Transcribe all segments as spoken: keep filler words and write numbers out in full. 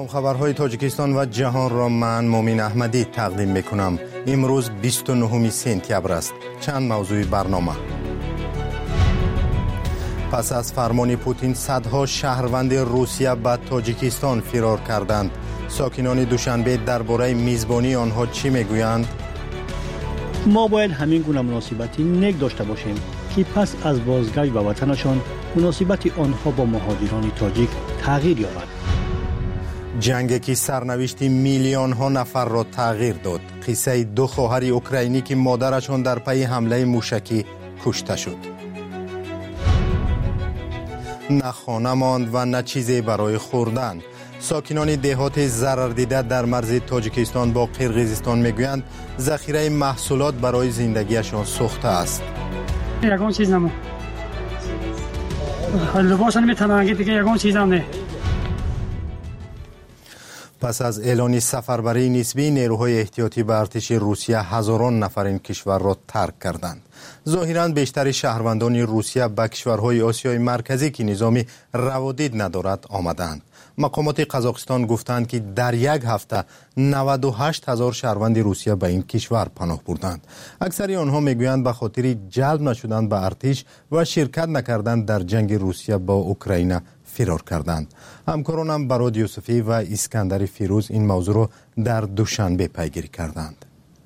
سلام، خبرهای تاجیکستان و جهان را من مومین احمدی تقدیم میکنم. امروز بیست و نهم سپتامبر است. چند موضوع برنامه. پس از فرمان پوتین صدها شهروند روسیه به تاجیکستان فرار کردند. ساکنان دوشنبه درباره میزبانی آنها چی میگویند؟ ما باید همین گونه مناسبتی نیک داشته باشیم که پس از بازگشت به وطنشان مناسبت آنها با مهاجران تاجیک تغییر یابد. جنگی که سرنوشت میلیون ها نفر را تغییر داد. قصه دو خواهر اوکراینی که مادرشان در پی حمله موشکی کشته شد. نه خانه ماند و نه چیزی برای خوردن. ساکنان دهات ضرر دیده در مرز تاجیکستان با قرقیزستان میگویند ذخیره محصولات برای زندگیشان سوخته است. یگان چیز نمو. لباس نمیتونن دیگه، یگان چیز هم نه. پس از اعلان سفربری نسبی، نیروهای احتیاطی به ارتش روسیه هزاران نفر این کشور را ترک کردند. ظاهراً بیشتر شهروندان روسیه به کشورهای آسیای مرکزی که نظام روادید ندارد آمدند. مقامات قزاقستان گفتند که در یک هفته نود و هشت هزار شهروند روسیه به این کشور پناه بردند. اکثر آنها میگویند به خاطر جلب نشدن به ارتش و شرکت نکردن در جنگ روسیه با اوکراین فرار کردند. همکارانم براد یوسفی و اسکندر فیروز این موضوع را در دوشنبه پیگیری کردند.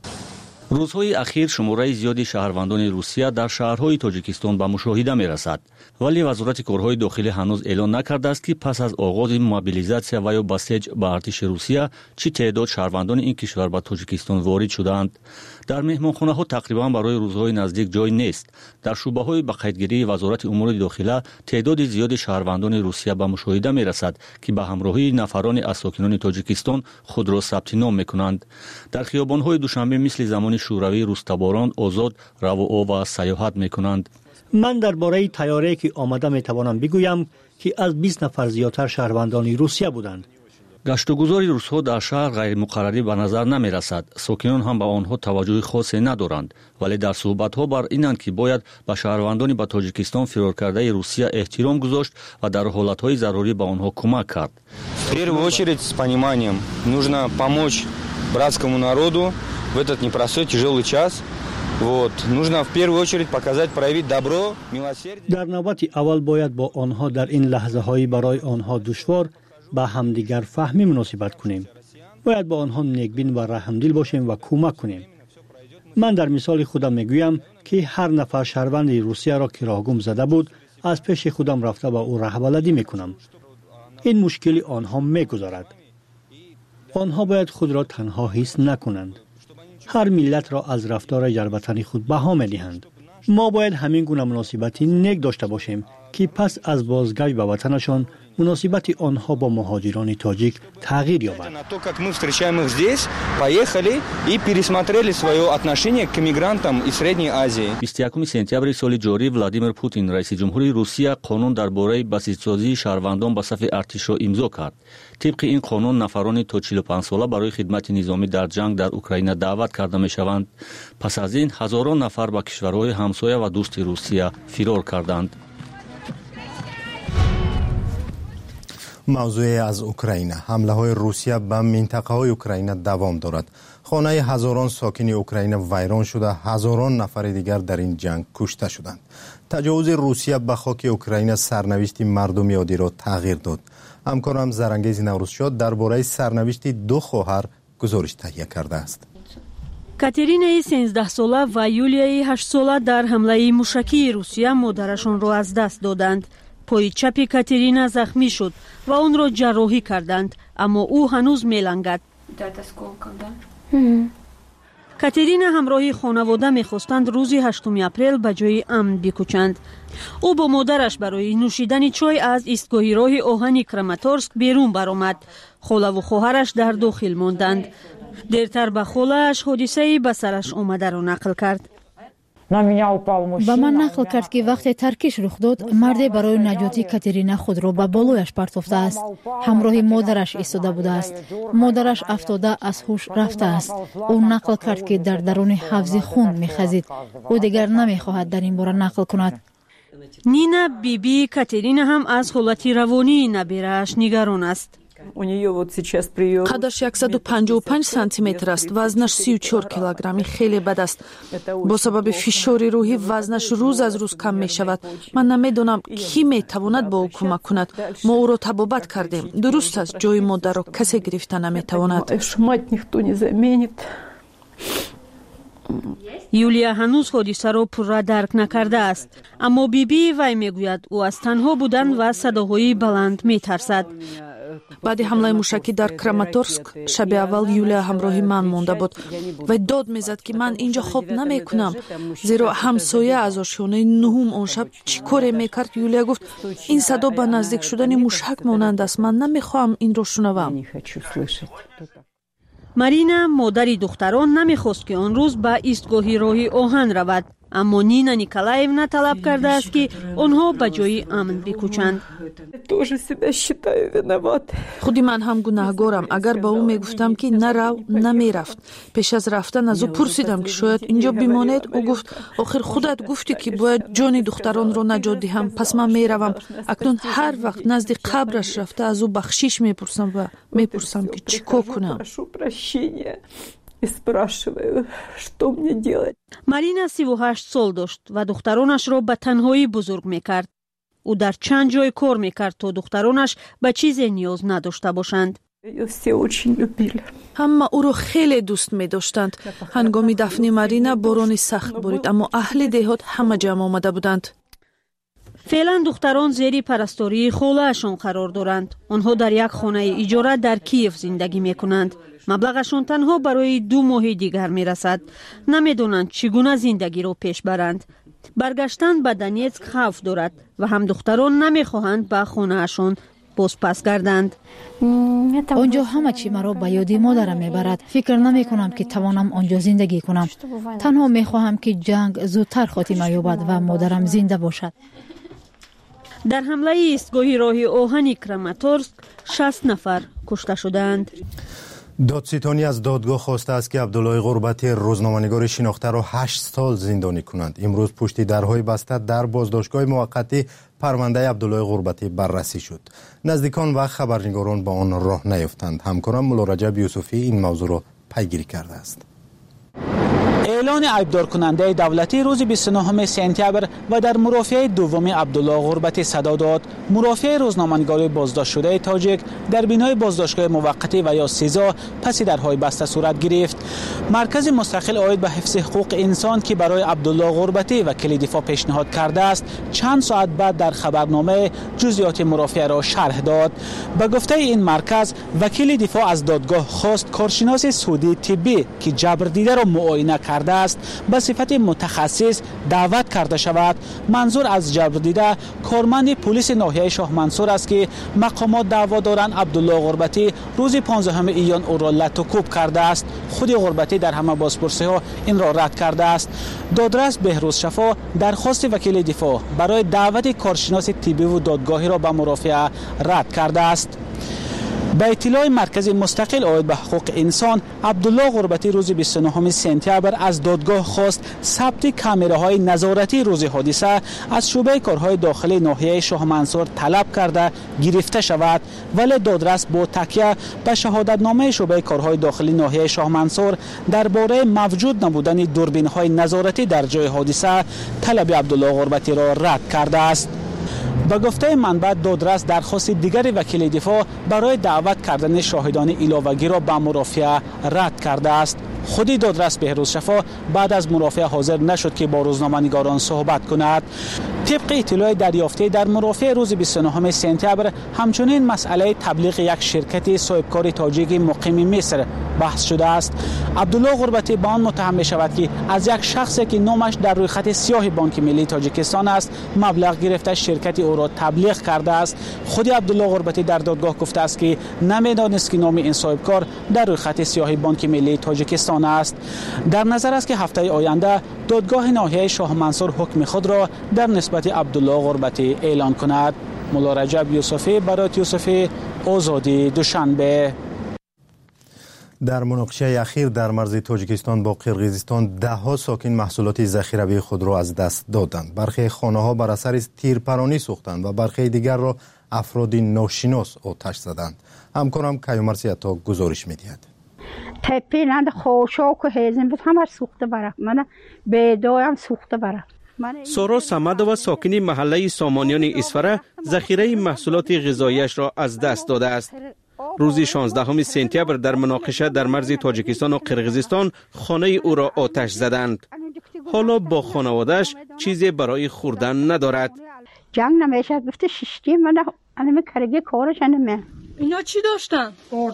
روزهای اخیر شماره زیادی شهروندان روسیه در شهرهای تاجیکستان به مشاهده می رسد، ولی وزارت کارهای داخلی هنوز اعلان نکرده است که پس از آغاز موبیلیزاسیا و یا بسیج به ارتش روسیه چی تعداد شهروندان این کشور به تاجیکستان وارد شدند. در مهمانخانه ها تقریبا برای روزهای نزدیک جای نیست. در شعبه های به قیدگیری وزارت امور داخلی تعداد زیاد شهروندان روسیه به مشاهده می رسد که به همراهی نفران از ساکنان تاجیکستان خود را ثبت نام می کنند. در خیابان های دوشنبه مثل زمان شوروی روستباران آزاد رو و سیاحت می کنند. من درباره طیاره‌ای که آمده می توانم بگویم که از بیست نفر زیادتر شهروندان روسیه بودند. گشتگذاری روس‌ها در شهر غیر مقرری به نظر نمی رسد. ساکنان هم به آنها توجه خاصی ندارند، ولی در صحبت‌ها بر اینند که باید به شهروندان به تاجیکستان فرار کرده روسیه احترام گذاشت و در حالت‌های ضروری به آنها کمک کرد. В первую очередь с пониманием нужно помочь братскому народу в этот непростой тяжелый час. Вот, нужно в первую очередь показать, проявить добро, милосердие. در نوبت اول باید با آنها در این لحظه‌های برای آنها دشوار با همدیگر فهمی مناسبت کنیم. باید با آنها نیکبین و رحمدل باشیم و کمک کنیم. من در مثال خودم میگویم که هر نفر شهروند روسیه را که راهگم زده بود از پیش خودم رفته و او رهبردی میکنم. این مشکلی آنها میگذارد. آنها باید خود را تنها حس نکنند. هر ملت را از رفتار جربتنی خود بها می‌دهند. ما باید همین گونه مناسبتی نیک داشته باشیم که پس از بازگشت به وطنشان مناسبت آنها با مهاجران تاجیک تغییر یابد. بیست و یکم سپتامبر سال جاری ولادیمیر پوتین رئیس جمهوری روسیه قانون درباره بسیج‌سازی شهروندان به صف ارتش را امضا کرد. طبق این قانون نفرانی تا چهل و پنج ساله برای خدمت نظامی در جنگ در اوکراین دعوت کرده می‌شوند. پس از این هزاران نفر به کشورهای همسایه و دوست روسیه فرار کردند. موضوع از اوکراین. حمله های روسیه به منطقه های اوکراین دوام دارد. خانه هزاران ساکن اوکراین ویران شده، هزاران نفر دیگر در این جنگ کشته شدند. تجاوز روسیه به خاک اوکراین سرنوشت مردم عادی را تغییر داد. همکارم زرنگیز نوروزشاد درباره سرنوشت دو خواهر گزارش تهیه کرده است. کاترینای سیزده ساله و یولیای هشت ساله در حمله موشکی روسیه مادرشان را از دست دادند. پای چپ کاترینا زخمی شد و اون را جراحی کردند، اما او هنوز میلنگد. کاترینا همراه خانواده میخواستند روز هشتم اپریل به جای امن بکوچند. او با مادرش برای نوشیدن چای از ایستگاه راه آهن کراماتورسک بیرون برآمد. خاله و خواهرش در داخل ماندند. دیرتر به خاله‌اش حادثه به سرش آمده را نقل کرد. با من نقل کرد که وقتی ترکش رخ داد، مردی برای نجات کاترینا خود را به بالایش پرتافته است. همراه مادرش ایستاده بوده است. مادرش افتاده از هوش رفته است. او نقل کرد که در درون حوض خون می‌خزید. او دیگر نمی‌خواهد در این باره نقل کند. نینا بیبی کاترینا هم از حالت روانی نبیرش نگران است. قدش صد و پنجاه و پنج سانتی متر است، وزنش سی و چهار کیلوگرم. خیلی بد است. با سبب فشار روحی وزنش روز از روز کم می شود. من نمیدونم کی می تواند با او کمک کند. ما او را طبابت کردیم. درست است جای مادر را کسی گرفته نمی تواند. یولیا هنوز حادثه را پورا درک نکرده است، اما بیبی وی میگوید او از تنها بودن و صداهای بلند میترسد. بعد حمله موشکی در کراماتورسک شب اول یولیا همراه من مانده بود و داد میزد که من اینجا خواب نمی کنم، زیرا همسایه از آشیانه نهم آن شب چی کاری میکرد. یولیا گفت این صدا به نزدیک شدن موشک مانند است، من نمیخواهم این را شنوم. مارینا مادری دختران نمیخواست که آن روز به ایستگاه راهی آهن رود، اما نینا نیکولایونا طلب کرده است که آنها به جای امن بکوچند. خودی من هم گناهگارم. اگر با او میگفتم که نرو نمیرفت. پیش از رفتن از او پرسیدم که شاید اینجا بماند. او گفت آخر خودت گفتی که باید جان دختران را نجات دهم، پس من میروم. اکنون هر وقت نزد قبرش رفته از او بخشش میپرسم و میپرسم که چیکار کنم. مارینا سی و هشت سال داشت و دخترانش را به تنهایی بزرگ میکرد. او در چند جای کار میکرد تا دخترانش به چیزی نیاز نداشته باشند. همه او را خیلی دوست می داشتند. هنگامی دفن مارینا باران سخت بارید، اما اهل دهات همه جمع آمده بودند. فعلا دختران زیر پرستاری خاله‌شان قرار دارند. آنها در یک خانه اجاره در کیف زندگی میکنند. مبلغشان تنها برای دو ماه دیگر میرسد. نمیدونند چگونه زندگی را پیش برند. برگشتن به دونیتسک خوف دارد و هم دختران نمیخواهند به خانه‌شان بازپس گردند. آنجا همه چی مرا به یاد مادرم میبرد. فکر نمی کنم که توانم آنجا زندگی کنم. تنها میخواهم که جنگ زودتر خاتمه یابد و مادرم زنده باشد. در حمله ایستگاه راه آهن کراماتورسک شصت نفر کشته شدند. دادستانی از دادگاه خواسته است که عبدالله غربتی روزنامه‌نگار شناخته را هشت سال زندانی کنند. امروز پشت درهای بسته در بازداشتگاه موقتی پرونده عبدالله غربتی بررسی شد. نزدیکان و خبرنگاران با آن راه نیفتند. همکارم مولا رجب یوسفی این موضوع را پیگیری کرده است. اعلان عیبدار کننده دولتی روز بیست و نهم سپتامبر و در مرافعه دوم عبدالله غربتی صدا داد. مرافعه روزنامه‌نگار بازداشت شده تاجیک در بینای بازداشتگاه موقتی و یا سزا پس درهای بسته صورت گرفت. مرکز مستقل عاید به حفظ حقوق انسان که برای عبدالله غربتی وکیل دفاع پیشنهاد کرده است، چند ساعت بعد در خبرنامه جزئیات مرافعه را شرح داد. به گفته این مرکز، وکیل دفاع از دادگاه خواست کارشناس سعودی طبی که جبردیده را معاینه کرده است به صفت متخصص دعوت کرده شود. منظور از جبردیده کارمند پلیس ناحیه شاه منصور است که مقامات دعوا دارند عبدالله غربتی روز پانزدهم ایان او را لط و کوب کرده است. خود غربتی در همه بازپرسی ها این را رد کرده است. دادرس بهروز شفا درخواست وکیل دفاع برای دعوت کارشناس طبی و دادگاهی را به مرافعه رد کرده است. به اطلاع مرکز مستقل عاید به حقوق انسان، عبدالله غربتی روز بیست و نهم سپتامبر از دادگاه خواست ثبت کامراهای نظارتی روز حادثه از شعبه کارهای داخلی ناحیه شاه منصور طلب کرده گرفته شود، ولی دادرس با تکیه به شهادتنامه شعبه کارهای داخلی ناحیه شاه منصور درباره موجود نبودن دوربین‌های نظارتی در جای حادثه طلب عبدالله غربتی را رد کرده است. به گفته منبع، دادرس درخواست دیگر وکیل دفاع برای دعوت کردن شاهدان علاوه‌ای را به مرافعه رد کرده است. خودی دادرس بهروز شفا بعد از مرافعه حاضر نشد که با روزنامه‌نگاران صحبت کند. طبق اطلاع دریافته در مرافعه روز بیست و نهم سپتامبر همچنین مسئله تبلیغ یک شرکت صاحبکار تاجیک مقیم مصر بحث شده است. عبدالله غربتی به آن متهم می شود که از یک شخصی که نامش در روی خط سیاه بانک ملی تاجیکستان است مبلغ گرفته شرکت او را تبلیغ کرده است. خود عبدالله غربتی در دادگاه گفته است که نمیدانست که نام این صاحبکار در روی خط سیاه بانک ملی تاجیکستان است. در نظر است که هفته آینده دادگاه ناحیه شاه منصور حکم خود را در نسبت عبدالله غربتی اعلان کند. مولا رجب یوسفی برای یوسفی، آزادی، دوشنبه. در مناقشه اخیر در مرز تاجیکستان با قرقیزستان ده ها ساکن محصولات ذخیروی خود را از دست دادند. برخی خانه ها بر اثر تیرپرانی سوختند و برخی دیگر را افراد ناشناس آتش زدند. همکارم کیومرثی عطا گزارش می‌دهد. تپه نند خوشاک و هیزم بود همه سوخته برم. من بیدایم سوخته برم. سارا سمدووا ساکنی محله سامانیان اسفره ذخیره محصولات غذایی‌اش را از دست داده است. روز شانزدهم سپتامبر در مناقشه در مرز تاجیکستان و قرقیزستان خانه او را آتش زدند. حالا با خانواده‌اش چیزی برای خوردن ندارد. جنگ نمیشه گفته ششتی من انم کرگی کارش انم. اینا چی داشتن؟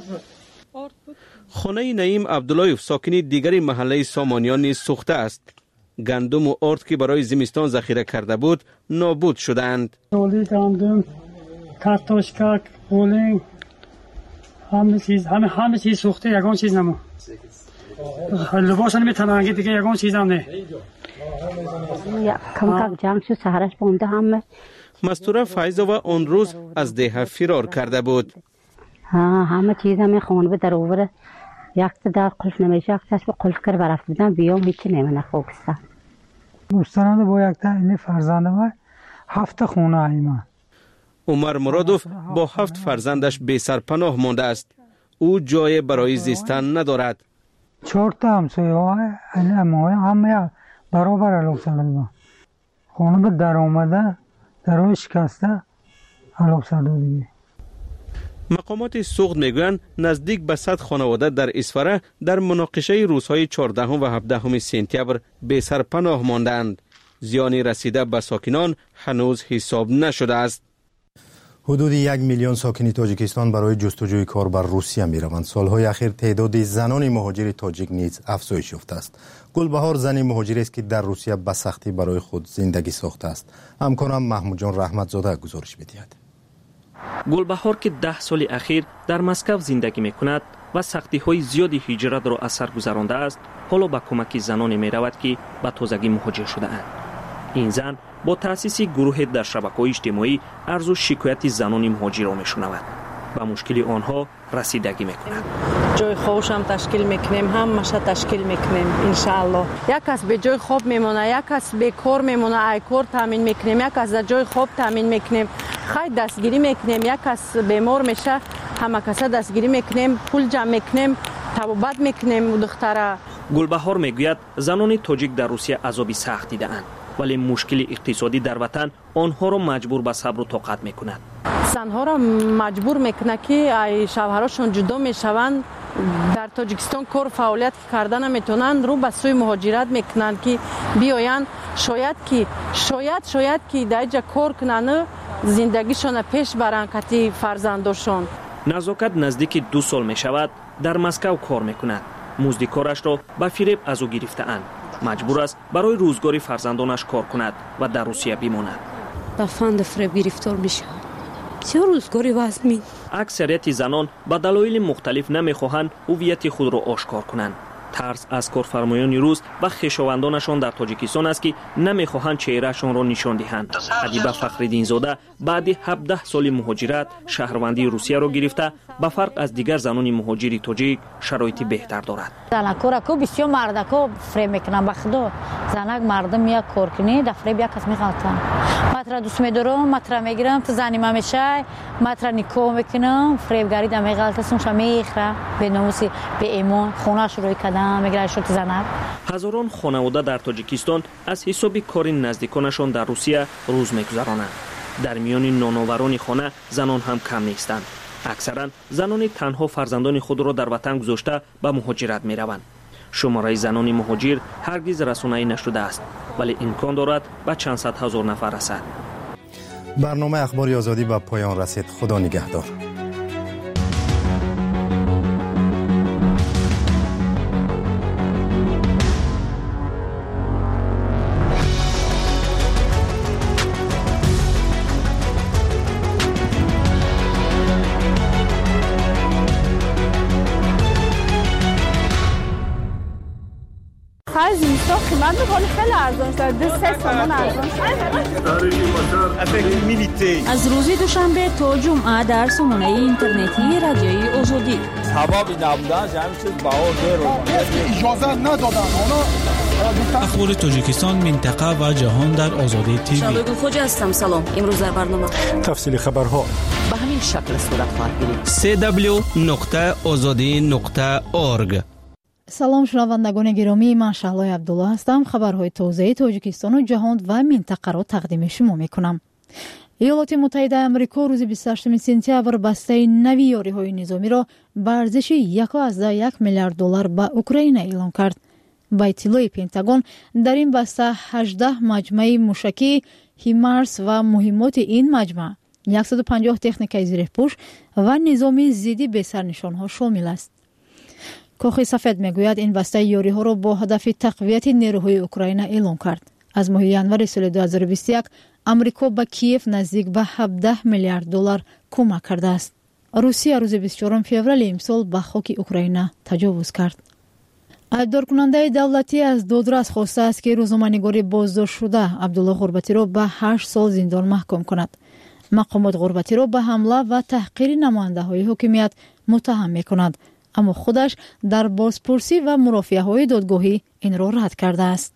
خانه نعیم عبداللهیف ساکنی دیگری محله سامانیان نیز سوخته است. گندم و آرد که برای زمستان ذخیره کرده بود نابود شدند. تولی گندم، کارتوشکا، پولینگ، همه چیز همه همه چیز سوخته، یگان چیز نمون. لباس نمیتونن دیگه یگان چیز هم نه. کم کم جنگ شد سهرش بونده همه. مستوره فایزووا آن روز از ده فرار کرده بود. ها همه چیز همه خونه به در اوره. یک در قلف نمیشه یک تاش به قلف کر برفت بودن بیام هیچی نمیشه خوکستم. دوستانه با یک تا این فرزند ما هفت خونه ایمان. عمر مرادوف با هفت فرزندش بی سرپناه مانده است. او جای برای زیستن ندارد. چهار تا همسایه ها همه برابر علاق سلام. خونه به در آمده در شکسته علاق سلام دیگه. مقامات سوخت میگویند نزدیک به صد خانواده در اسفره در مناقشه روزهای چهاردهم و هفدهم سپتامبر بی سرپناه ماندند. زیانی رسیده به ساکنان هنوز حساب نشده است. حدود یک میلیون ساکن تاجیکستان برای جستجوی کار بر روسیه می روند. سالهای اخیر تعداد زنان مهاجر تاجیک نیز افزایش یافته است. گلبهار زنی مهاجری است که در روسیه به سختی برای خود زندگی ساخته است. همکارم محمود جان رحمتزاده گزارش می‌دهد. گلبهار که ده سال اخیر در مسکو زندگی میکند و سختی های زیادی هجرت را از سر گذرانده است، حالا با کمک زنانی می رود که به تازگی مهاجر شده اند. این زن با تأسیس گروه در شبکه‌های اجتماعی عرض و شکایت زنان مهاجر را میشنود و مشکل آنها رسیدگی میکند. جای خوابش هم تشکیل میکنیم، همش تشکیل میکنیم ان شاء الله. یک کس به جای خواب میمونه، یک کس به کار میمونه، ای کار تامین میکنیم، یک کس در جای خواب تامین میکنیم، خیلی دستگیری میکنیم، یک کس بیمار میشه همه کس دستگیری میکنیم، پول جمع میکنیم، طبابت میکنیم دختره. گلبهار میگوید زنان تاجیک در روسیه عذابی سخت دیده‌اند، ولی مشکل اقتصادی در وطن آنها را مجبور به صبر و طاقت میکند. زنها را مجبور میکنه که ای شوهراشون جدا میشوند، در تاجیکستان کار فعالیت کردن نمیتونند، رو به سوی مهاجرت میکنند که بیایند، شاید که شاید شاید که در اینجا کار کنند زندگیشون پیش برند کتی فرزنداشون. نزاکت نزدیک دو سال میشود در مسکو کار میکند. مزد کارش را به فریب از او گرفته‌اند. مجبور است برای روزگاری فرزندانش کار کند و در روسیه بماند. با فند فریب گرفتار میشه. چه روزگاری واسه می؟ اکثریت زنان به دلایل مختلف نمیخواهند هویت خود را آشکار کنند. ترس از کارفرمایان روس و خویشاوندانشان در تاجیکستان است که نمیخواهند چهرهشان را نشان دهند. ادیبه فخرالدین زاده بعد هفده سال مهاجرت شهروندی روسیه را گرفته، به فرق از دیگر زنان مهاجر تاجیک شرایط بهتر دارد. زنکا کو بسیار مردکا فریب میکنن، به خدا زنک مردم یک کار کنی در فریب یک کس میخواتن. ماترا دوست میدارم، ماترا میگیرم، تو زنی ما میشه، ماترا نیکو میکنم، فریبگاری دم غلطشون میخره، به ناموس به ایمان خونه‌اش روی کدام هزاران خانواده در تاجیکستان از حساب کار نزدیکانشان در روسیه روز میگذرانند. در میان نانآوران خانه زنان هم کم نیستند. اکثرا زنان تنها فرزندان خود را در وطن گذاشته به مهاجرت میروند. شماره زنان مهاجر هرگز رسانه‌ای نشده است، ولی امکان دارد به چند صد هزار نفر رسد. برنامه اخبار آزادی به پایان رسید. خدا نگهدار. زمستان قیمت می‌کنه خیلی ارزان شده، دو سه تومان ارزان شده. از روز دوشنبه تا جمعه در سامانه اینترنتی رادیوی آزادی. تمام نبودن همین چیز بهار رو اجازه ندادن اونا اخبار تاجیکستان، منطقه و جهان در آزادی تیوی. شاگرد خوجا هستم. سلام. امروز در برنامه تفصیل خبرها به همین شکل صورت خواهد گرفت. سه دبلیو نقطه آزادی نقطه اورگ. سلام شنوندگان گرامی، من شهلای عبدالله هستم. خبرهای تازه تاجیکستان و جهان و منطقه را تقدیم شما میکنم. ایالات متحده آمریکا روز بیست و هشتم سپتامبر بسته نوی یاری‌های نظامی را به ارزش یک و یک میلیارد دلار به اوکراین اعلام کرد. با اطلاع پنتاگون در این بسته هجده مجمع موشکی هیمارس و مهمات این مجمع صد و پنجاه تکنیک زیرپوش و نظام ضد به سرنشان‌ها شامل است. کاخ سفید میگوید این بسته یاری‌ها را با هدف تقویت نیروهای اوکراین اعلام کرد. از ماه ژانویه سال دو هزار و بیست و یک آمریکا به کیف نزدیک به هفده میلیارد دلار کمک کرده است. روسیه روز بیست و چهارم فوریه امسال به خاک اوکراین تجاوز کرد. ایدار کننده دولتی از دادرس خواسته است که روزنامه‌نگار بازداشت شده عبدالله غربتی را به هشت سال زندان محکوم کند. مقامات غربتی را به حمله و تحقیر نماینده‌های حکومت متهم می‌کند، اما خودش در بازپرسی و مرافعه‌های دادگاهی این را رد کرده است.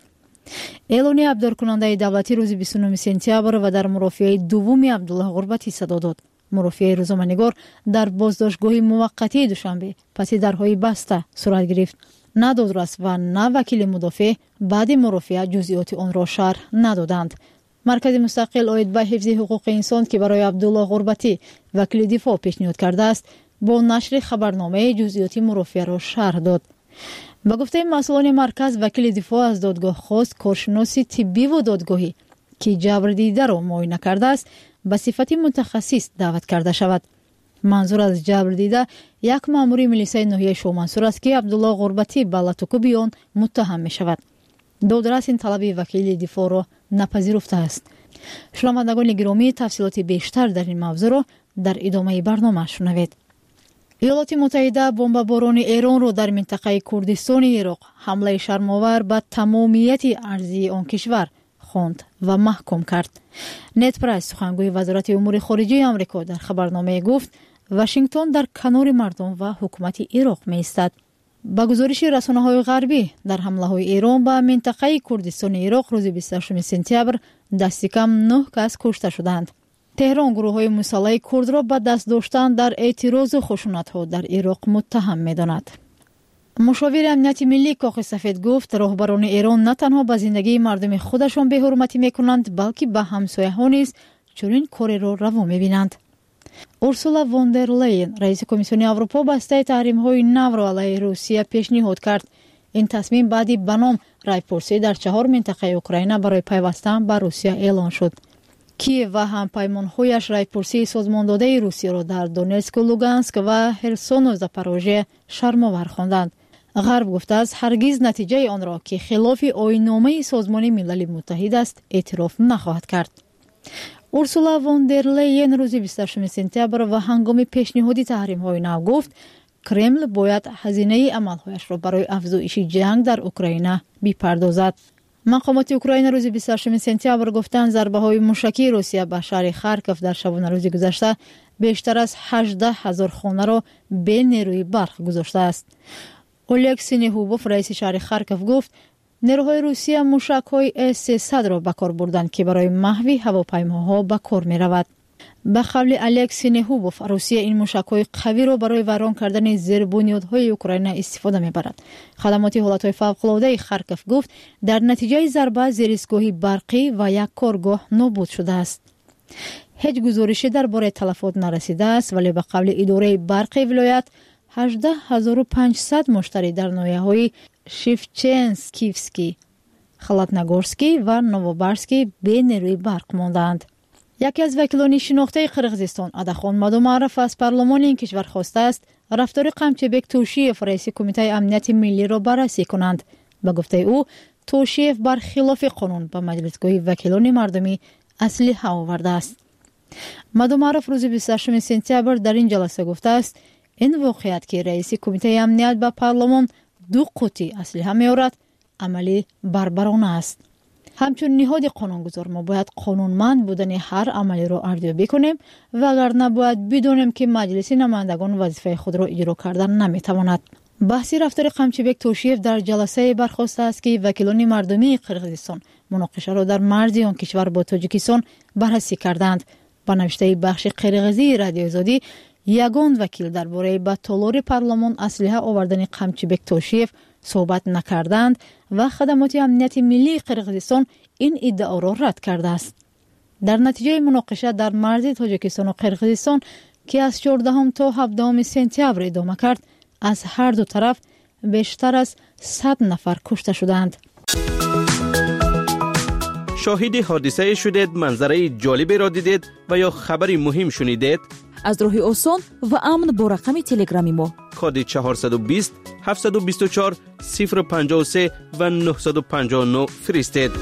اعلان ایدار کننده دولتی روز بیست و نه سپتامبر و در مرافعه دوم عبدالله غربتی صدا داد. مرافعه روزنامه‌نگار در بازداشتگاه موقتی دوشنبه پس درهای بسته صورت گرفت. نه دادرس و نه وکیل مدافع بعد مرافعه جزئیات آن را شرح ندادند. مرکز مستقل آید به حفظ حقوق انسان که برای عبدالله غربتی وکیل دفاع پیشنهاد کرده است با نشر خبرنامه جزئیات مرافعه را شرح داد. با گفته مسئولان مرکز، وکیل دفاع از دادگاه خواست کارشناسی طبی و دادگاهی که جبر دیده را معاینه کرده است به صفت متخصص دعوت کرده شود. منظور از جبر دیده یک مأمور ملیسای ناحیه شومنصور است که عبدالله غربتی به لطوکوب آن متهم می شود. دادرس این طلب وکیل دفاع را نپذیرفته است. شنوندگان گرامی، تفصیلات بیشتر در این موضوع را در ادامه برنامه شنوید. ایالات متحده بمباران ایران را در منطقه کردستان عراق حمله شرم‌آور به تمامیت ارضی آن کشور خواند و محکوم کرد. نت پرایس سخنگوی وزارت امور خارجه آمریکا در خبرنامه گفت واشنگتن در کنار مردم و حکومت عراق می‌ایستد. با گزارش رسانه‌های غربی در حمله‌های ایران به منطقه کردستان عراق روز بیست و هشتم سپتامبر دست کم نه کس کشته شدند. تهران گروه‌های مسلح کرد را به دست داشتن در اعتراض و خشونت‌ها در عراق متهم می‌داند. مشاور امنیت ملی کاخ سفید گفت راهبران ایران نه تنها به زندگی مردم خودشان بی‌حرمتی می‌کنند بلکه به همسایه‌ها نیز چنین کاری را روا می‌بینند. اورسولا واندرلاین رئیس کمیسیون اروپا بسته تحریم‌های نو را علیه روسیه پیشنهاد کرد. این تصمیم بعدی به نام رایپرسی در چهار منطقه اوکراین برای پیوستن به روسیه اعلان شد. کیف و همپیمان‌هایش رایپرسی سازمانداده روسیه را در دونتسک و لوگانسک و هرسون و زاپاروژه شرم‌آور خواندند. غرب گفته است هرگز نتیجه آن را که خلاف آیین‌نامه سازمان ملل متحد است اعتراف نخواهد کرد. اورسولا واندرلاین روز بیست و هشتم سپتامبر و هنگام پیشنهاد تحریم‌های نو گفت کرمل باید هزینه عمل‌هایش را برای افزایش جنگ در اوکراین بپردازد. مقامات اوکراین روز بیست و هشتم سپتامبر گفتند ضربه‌های موشکی روسیه به شهر خارکوف در شبانه روز گذشته بیشتر از هجده هزار خانه را به نیروی برق گذاشته است. اولکسی نهوبوف رئیس شهر خارکوف گفت نیروهای روسیه موشک‌های اس سیصد را به کار بردند که برای محو هواپیماها به کار می‌رود. به قول الکسی نهوبوف روسیه این موشک‌های قوی را برای ویران کردن زیربنیادهای اوکراین استفاده می‌برد. خدمات حالت‌های فوق‌العاده خارکوف گفت در نتیجه ضربه زیرساخت‌های برقی و یک کارگاه نابود شده است. هیچ گزارشی درباره تلفات نرسیده است، ولی به قول اداره برق ولایت هجده هزار و پانصد مشتری در ناحیه‌های شیفچنسکیفسکی، خلاتنگورسکی و نووبارسکی به نیروی برق ماندند. یکی از وکیلان شناخته قرقیزستان ادخان مادومعرف از پارلمان این کشور خواسته است رفتار قمچبک توشیف رئیس کمیته امنیت ملی را بررسی کنند. به گفته او توشیف برخلاف قانون به مجلسگاه وکیلان مردمی اسلحه آورده است. مادومعرف روز بیست و هشتم سپتامبر در این جلسه گفته است این واقعیت که رئیس کمیته امنیت به پارلمان دو قوطی اسلحه می‌آورد عملی بربرانه است. همچون نهاد قانونگذار ما باید قانونمند بودن هر عملی را ارزیابی کنیم و اگر نباید بدونیم که مجلس نمایندگان وظیفه خود را اجرا کردن نمیتواند. بحث رفتار قمچیبک توشیف در جلسه برخواسته است که وکیلان مردمی قرقیزستان مناقشه را در مرز آن کشور با تاجیکستان بررسی کردند. با نوشته بخش قرقیزی رادیو آزادی، یگان وکیل درباره به تالار پارلمان اسلحه آوردن قمچیبک توشیف صحبت نکردند و خدمات امنیت ملی قرقیزستان این ادعا را رد کرده است. در نتیجه مناقشه در مرز تاجیکستان و قرقیزستان که از چهاردهم تا هفدهم سپتامبر ادامه کرد، از هر دو طرف بیشتر از صد نفر کشته شدند. شاهد حادثه شدید، منظره جالبی را دیدید و یا خبری مهم شنیدید؟ از راه آسان و امن با رقم تلگرامی ما کد چهارصد و بیست هفتصد و بیست و چهار صفر پنجاه و سه و نهصد و پنجاه و نه فرستید.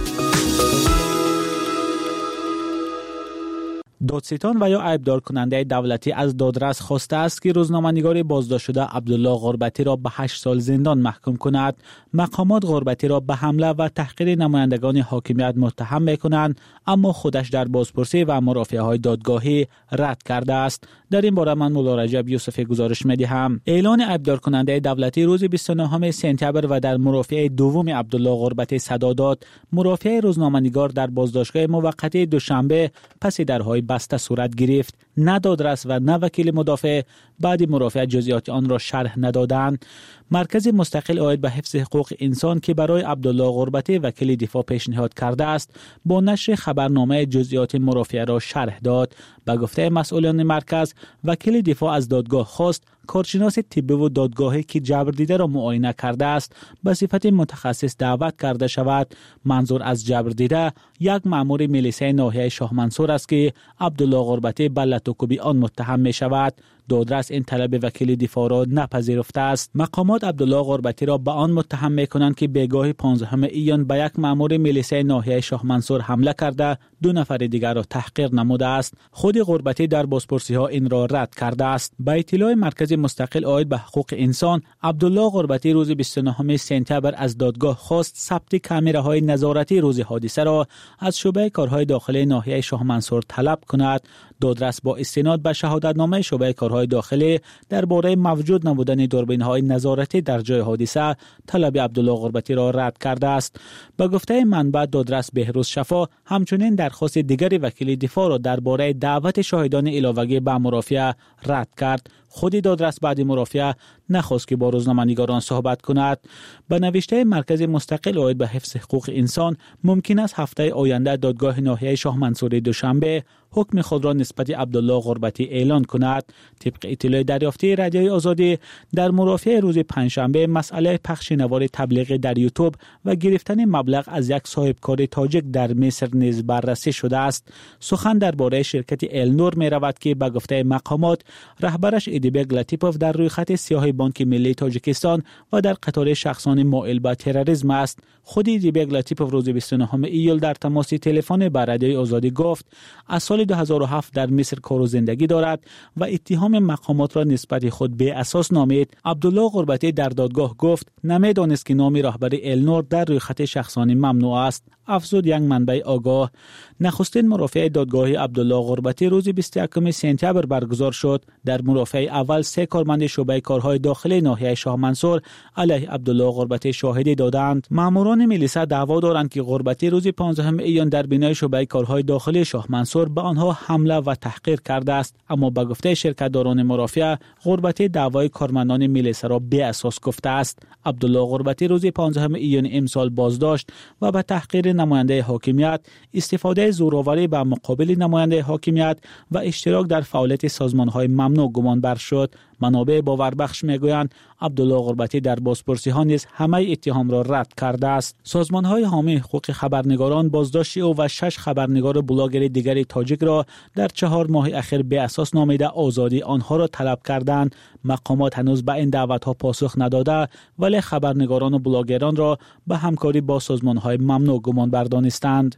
دادستان و یا عیبدار کننده دولتی از دادرس خواسته است که روزنامه‌نگار بازداشت شده عبدالله غربتی را به هشت سال زندان محکوم کند. مقامات غربتی را به حمله و تحقیر نمایندگان حاکمیت متهم می‌کنند، اما خودش در بازپرسی و مرافعه‌های دادگاهی رد کرده است. در این باره من مولا رجب یوسفی گزارش می‌دهم. اعلان عیبدار کننده دولتی روز بیست و نهم سپتامبر و در مرافعه دوم عبدالله غربتی صدا داد. مرافع روزنامه‌نگار در بازداشتگاه موقتی دوشنبه پس درهای بسته صورت گرفت. نه دادرس و نه وکیل مدافع بعد مرافعه جزئیات آن را شرح ندادند. مرکز مستقل عاید به حفظ حقوق انسان که برای عبدالله غربتی وکیل دفاع پیشنهاد کرده است، با نشر خبرنامه جزئیات مرافعه را شرح داد. به گفته مسئولان مرکز، وکیل دفاع از دادگاه خواست کارشناس طبی و دادگاهی که جبردیده را معاینه کرده است به صفت متخصص دعوت کرده شود. منظور از جبردیده یک مأمور میلیسه ناحیه شاه منصور است که عبدالله غربتی به لطوکوبی آن متهم می شود. دادرس این طلب وکیل دفاع را نپذیرفته است. مقامات عبدالله غربتی را به آن متهم می کنند که بیگاه پانزدهم ایان به یک مأمور میلیسه ناحیه شاه منصور حمله کرده دو نفر دیگر را تحقیر نموده است. خود غربتی در بازپرسی ها این را رد کرده است. به اطلاع مرکز مستقل عاید به حقوق انسان، عبدالله غربتی روز بیست و نهم سپتامبر از دادگاه خواست ثبت کامراهای نظارتی روز حادثه را از شعبه کارهای داخلی ناحیه شاه منصور طلب کند. دادرس با استناد به شهادتنامه شعبه کارهای داخلی درباره موجود نبودن دوربین‌های نظارتی در جای حادثه طلب عبدالله غربتی را رد کرده است. به گفته منبع دادرس بهروز شفا همچنین درخواست دیگر وکیل دفاع را درباره دعوت شاهدان علاوه‌ای به مرافعه رد کرد. خود دادرس بعد مرافعه نخواست که با روزنامه‌نگاران صحبت کند. به نوشته مرکز مستقل عاید به حفظ حقوق انسان، ممکن است هفته آینده دادگاه ناحیه شاه منصور دوشنبه حکم خود را نسبت عبدالله غربتی اعلان کند. طبق اطلاع دریافتی رادیوی آزادی، در مرافعه روز پنجشنبه مسئله پخش نوار تبلیغی در یوتیوب و گرفتن مبلغ از یک صاحبکار تاجیک در مصر نیز بررسی شده است. سخن درباره شرکت النور می رود که به گفته مقامات رهبرش ایدیبک لطیپوف در روی خط سیاه بانک ملی تاجیکستان و در قطار شخصان مائل به تروریسم است. خود ایدیبک لطیپوف روز بیست و نهم ایول در تماس تلفنی با رادیوی آزادی گفت از سال دو هزار و هفت در مصر کار و زندگی دارد و اتهام مقامات را نسبت خود به اساس نامید. عبدالله غربتی در دادگاه گفت نمیدانست که نام رهبر النور در روی خط شخصانی ممنوع است. افزود یک منبع آگاه. نخستین مرافعه دادگاهی عبدالله غربتی روز بیست و یکم سپتامبر برگزار شد. در مرافعه اول سه کارمند شعبه کارهای داخلی ناحیه شاه منصور علیه عبدالله غربتی شاهدی دادند. ماموران میلیسا دعوا دارند که غربتی روز پانزدهم ایان در بینای شعبه کارهای داخلی شاه منصور به آنها حمله و تحقیر کرده است، اما به گفته شرکتداران مرافعه غربتی دعوای کارمندان میلیسا را بی اساس گفته است. عبدالله غربتی روز پانزدهم ایان امسال بازداشت و به تحقیر نماینده حاکمیت، استفاده زورآوری به مقابل نماینده حاکمیت و اشتراک در فعالیت سازمان‌های ممنوع گمان بر شد. منابع باوربخش میگویند عبدالله غربتی در بازپرسی ها نیز همه اتهام را رد کرده است. سازمان‌های حامی حقوق خبرنگاران بازداشت او و شش خبرنگار بلاگر دیگر تاجیک را در چهار ماه اخیر به اساس نامیده آزادی آنها را طلب کردند. مقامات هنوز به این دعوت‌ها پاسخ نداده، ولی خبرنگاران و بلاگران را به همکاری با سازمان‌های ممنوع گمان بردانستند.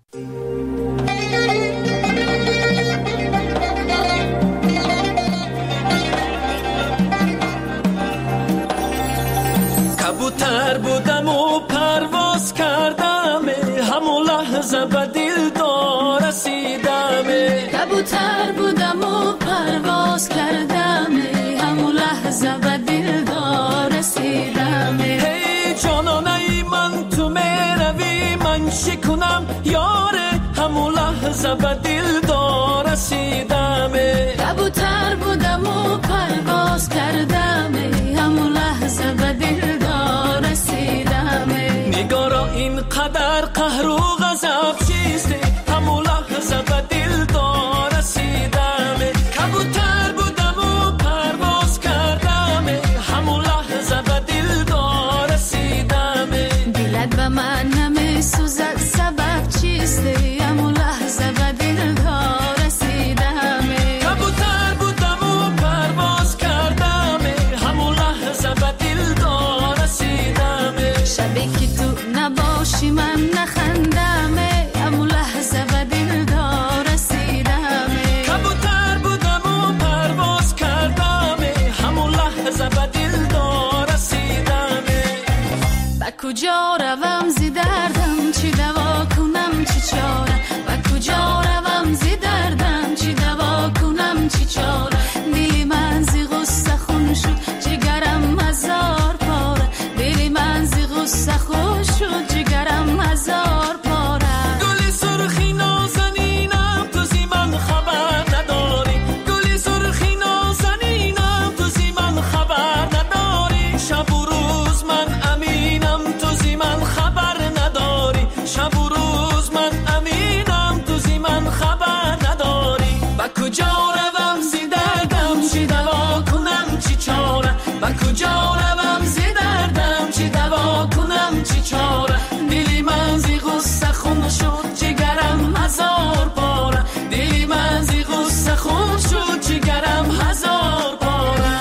کبوتر بودم و پرواز کردم، همون لحظه به دلدار رسیدم. کبوتر بودم و پرواز کردم، همون لحظه به دلدار رسیدم. منشی کنم یاره همون لحظه به دل دار رسیدم کبوتر بودم و پرواز کردم همون لحظه به دل دار رسیدم نگارا اینقدر قهر و غضب چیست همون لحظه به دل دار رسیدم کبوتر بودم و پرواز کردم همون لحظه به دل دار رسیدم دلت به من نمیسوزد سبب چیست همون لحظه به دل دار رسیدم کبوتر بودم و پرواز کردم همون لحظه به دل دار رسیدم شبی که تو نباشی من نخندم همون لحظه به دل دار رسیدم کبوتر بودم و پرواز کردم همون لحظه به دل دار رسیدم به کجا روم زی دردم چی دوا کنم چی چاره به کجا روم زی دردم چی دوا کنم چی چاره دلی من زی غصه خون شد جگرم هزار پاره دلی من زی غصه خون شد جگرم هزار پاره گلی سرخی نازنینم تو زی من خبر نداری گلی سرخی نازنینم تو زی من خبر نداری شب و روز من امینم تو زی من خبر نداری شب و روز من امینم تو زی من خبر نداری با کجا روم زی دردم چی دوا کنم چی چاره با کجا روم زی دردم چی دوا کنم چی چاره دلی من زی غصه خون شد جگرم هزار پاره دلی من زی غصه خون شد جگرم هزار پاره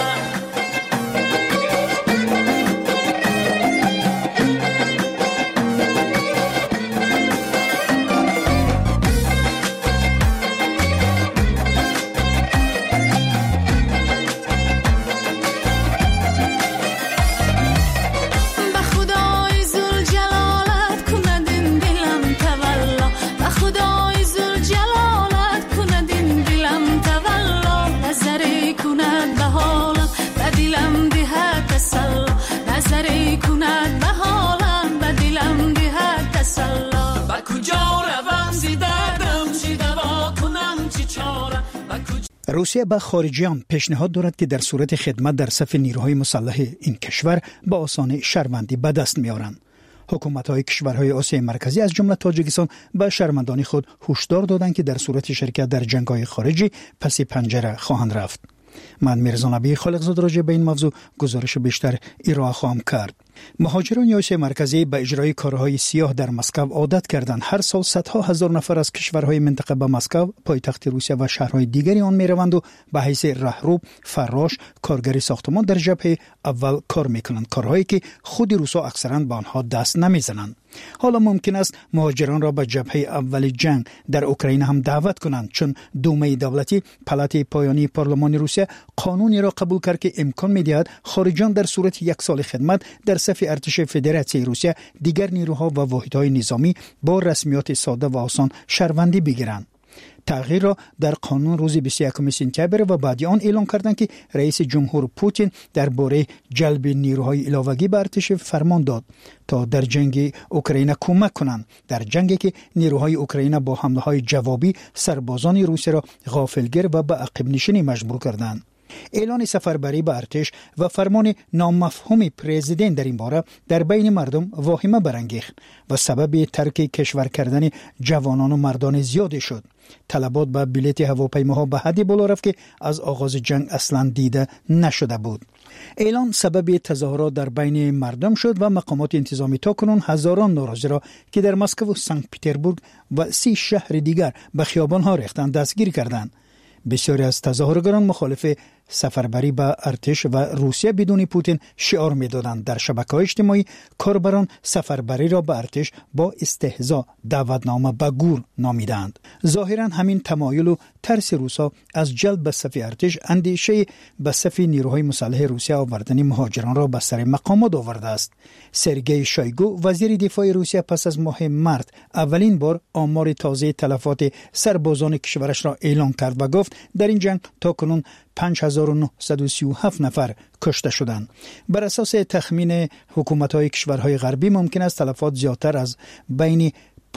به خدای ذوالجلالت کند این دلم تولا به خدای ذوالجلالت کند این دلم تولا نظری کند به حالم به دلم دهد تسلا نظری کند به حالم به دلم دهد تسلا به کجا روم زی دردم چی دوا کنم چی چاره به کجا روسیه به خارجیان پیشنهاد دارد که در صورت خدمت در صف نیروهای مسلح این کشور با آسانی شهروندی به دست میارند. حکومت‌های کشورهای آسیای مرکزی از جمله تاجیکستان به شهروندان خود هشدار دادند که در صورت شرکت در جنگ‌های خارجی پس پنجره خواهند رفت. من میرزا نبی خالقزاده راجع به این موضوع گزارش بیشتر ارائه خواهم کرد. مهاجران آسیای مرکزی به اجرای کارهای سیاه در مسکو عادت کردند. هر سال صدها هزار نفر از کشورهای منطقه به مسکو، پایتخت روسیه و شهرهای دیگری آن میروند و به حیث راهرو، فراش، کارگر ساختمان در جبهه اول کار میکنند، کارهایی که خود روسا اکثرا به آنها دست نمیزنند. حالا ممکن است مهاجران را به جبهه اول جنگ در اوکراین هم دعوت کنند، چون دومه دولتی پالات پایانی پارلمان روسیه قانونی را قبول کرد که امکان می‌دهد خارجیان در صورت یک سال خدمت در صف ارتش فدراسیون روسیه دیگر نیروها و واحدهای نظامی با رسمیات ساده و آسان شهروندی بگیرند. تغییر را در قانون روز بیست و یکم سپتامبر و بعد آن اعلام کردند که رئیس جمهور پوتین درباره جلب نیروهای علاوه‌ای به ارتش فرمان داد تا در جنگ اوکراین کمک کنند، در جنگی که نیروهای اوکراین با حمله‌های جوابی سربازان روسیه را غافلگیر و به عقب نشینی مجبور کردند. اعلان سفربری به ارتش و فرمان نامفهوم پرزیدنت در این باره در بین مردم واهمه برانگیخت و سبب ترک کشور کردن جوانان و مردان زیاد شد. طلبات به بلیط هواپیماها به حدی بالا رفت که از آغاز جنگ اصلا دیده نشده بود. اعلان سبب تظاهرات در بین مردم شد و مقامات انتظامی تاکنون هزاران ناراضی را که در مسکو و سنت پترزبورگ و سی شهر دیگر به خیابان‌ها ریختند دستگیر کردند. بسیاری از تظاهرگران مخالف سفربری به ارتش و روسیه بدون پوتین شعار می‌دادند. در شبکه‌های اجتماعی کاربران سفربری را به ارتش با استهزا دعوتنامه به گور نامیدند. ظاهراً همین تمایل و ترس روسا از جلب به صف ارتش اندیشه به صف نیروهای مسلح روسیه آوردن مهاجران را به سر مقامات آورده است. سرگئی شویگو وزیر دفاع روسیه پس از ماه مارس اولین بار آمار تازه تلفات سربازان کشورش را اعلام کرد و گفت در این جنگ تاکنون پنج هزار و نهصد و سی و هفت نفر کشته شدند. بر اساس تخمین حکومت‌های کشورهای غربی ممکن است تلفات زیادتر از بین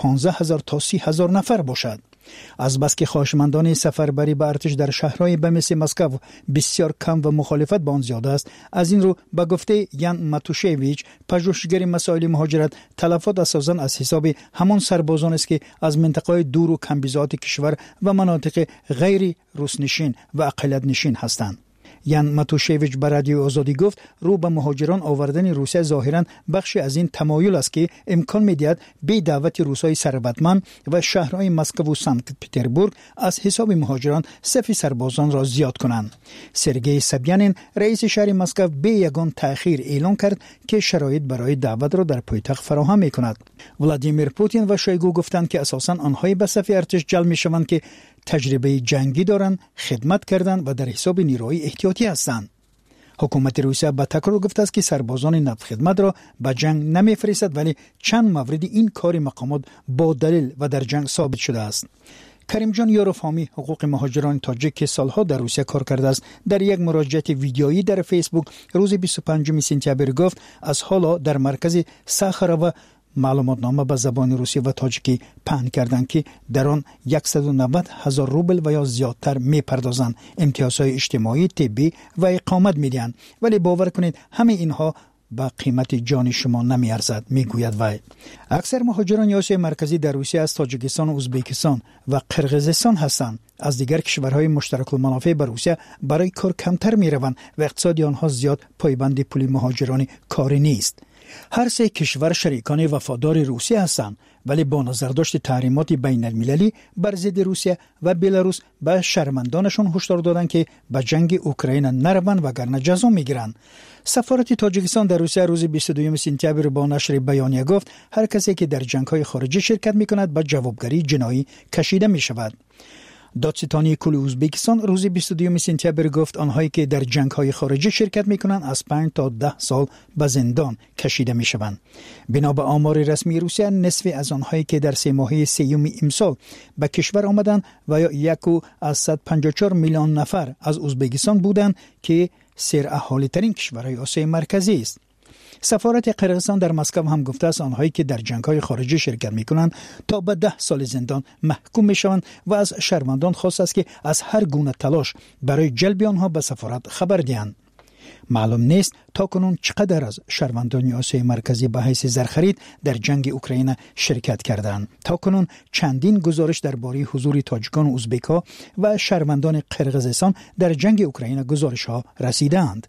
پانزده هزار تا سی هزار نفر باشد. از بس که خواهشمندان سفربری به ارتش در شهرهای به مثل مسکو بسیار کم و مخالفت با آن زیاد است، از این رو به گفته یان ماتوشویچ، پژوهشگر مسائل مهاجرت، تلفات اساساً از حساب همان سربازان است که از منطقه دور و کمبیزات کشور و مناطق غیر روسنشین و اقلیت نشین هستند. یان ماتوشویچ به رادیو آزادی گفت رو به مهاجران آوردن روسیه ظاهراً بخشی از این تمایل است که امکان می‌دهد به دعوت روسای ثروتمند و شهرهای مسکو و سنت پترزبورگ از حساب مهاجران صف سربازان را زیاد کنند. سرگئی سبیانین رئیس شهر مسکو به یگان تأخیر اعلام کرد که شرایط برای دعوت را در پایتخت فراهم می‌کند. ولادیمیر پوتین و شویگو گفتند که اساساً آنهایی به صف ارتش جلب می‌شوند که تجربه جنگی دارند، خدمت کردند و در حساب نیروهای احتیاطی هستند. حکومت روسیه به تکرار گفته است که سربازان نفت خدمت را به جنگ نمی‌فرستد، ولی چند مورد این کار مقامات با دلیل و در جنگ ثابت شده است. کریم جان یوروفامی، حقوق مهاجران تاجیک که سالها در روسیه کار کرده است، در یک مراجعه ویدیویی در فیسبوک روز بیست و پنجم سپتامبر گفت از حالا در مرکز ساخاروو معلوماتنامه به زبان روسی و تاجیکی پهن کردند که در آن صد و نود هزار روبل و یا زیادتر میپردازند، امتیازهای اجتماعی، طبی و اقامت میدهند، ولی باور کنید همه اینها با قیمت جان شما نمیارزد، میگوید وی. اکثر مهاجران آسیای مرکزی در روسیه از تاجیکستان و ازبکستان و قرقیزستان هستند. از دیگر کشورهای مشترک المنافع بر روسیه برای کار کمتر میروند و اقتصاد آنها زیاد پایبند پول مهاجران کاری نیست. هر سه کشور شریکان وفادار روسیه هستند، ولی با نظرداشت تحریمات بین المللی بر ضد روسیه و بلاروس به شهروندانشان هشدار دادند که به جنگ اوکراین نروند وگرنه جزا میگیرند. سفارت تاجیکستان در روسیه روز بیست و دوم سپتامبر با نشر بیانیه گفت هر کسی که در جنگ‌های خارجی شرکت می‌کند به جوابگری جنایی کشیده می‌شود. دادستانی کل ازبکستان روز بیست و دوم سپتامبر گفت آنهایی که در جنگ‌های خارجی شرکت می‌کنند از پنج تا ده سال به زندان کشیده می‌شوند. بنا به آمار رسمی روسیه، نصف از آنهایی که در سه ماهه سیوم امسال به کشور آمدند و یا یک و صد و پنجاه و چهار میلیون نفر از ازبکستان بودند که سر اهالی‌ترین کشورهای آسیای مرکزی است. سفارت قرقیزستان در مسکو هم گفته است آنهایی که در جنگ‌های خارجی شرکت می‌کنند تا به ده سال زندان محکوم می‌شوند و از شهروندان خواسته است که از هر گونه تلاش برای جلب آنها به سفارت خبر دهند. معلوم نیست تاکنون چقدر از شهروندان آسیای مرکزی به حیث زرخرید در جنگ اوکراین شرکت کردند. تاکنون چندین گزارش درباره حضور تاجیکان و ازبک‌ها و شهروندان قرقیزستان در جنگ اوکراین گزارش‌ها رسیدند.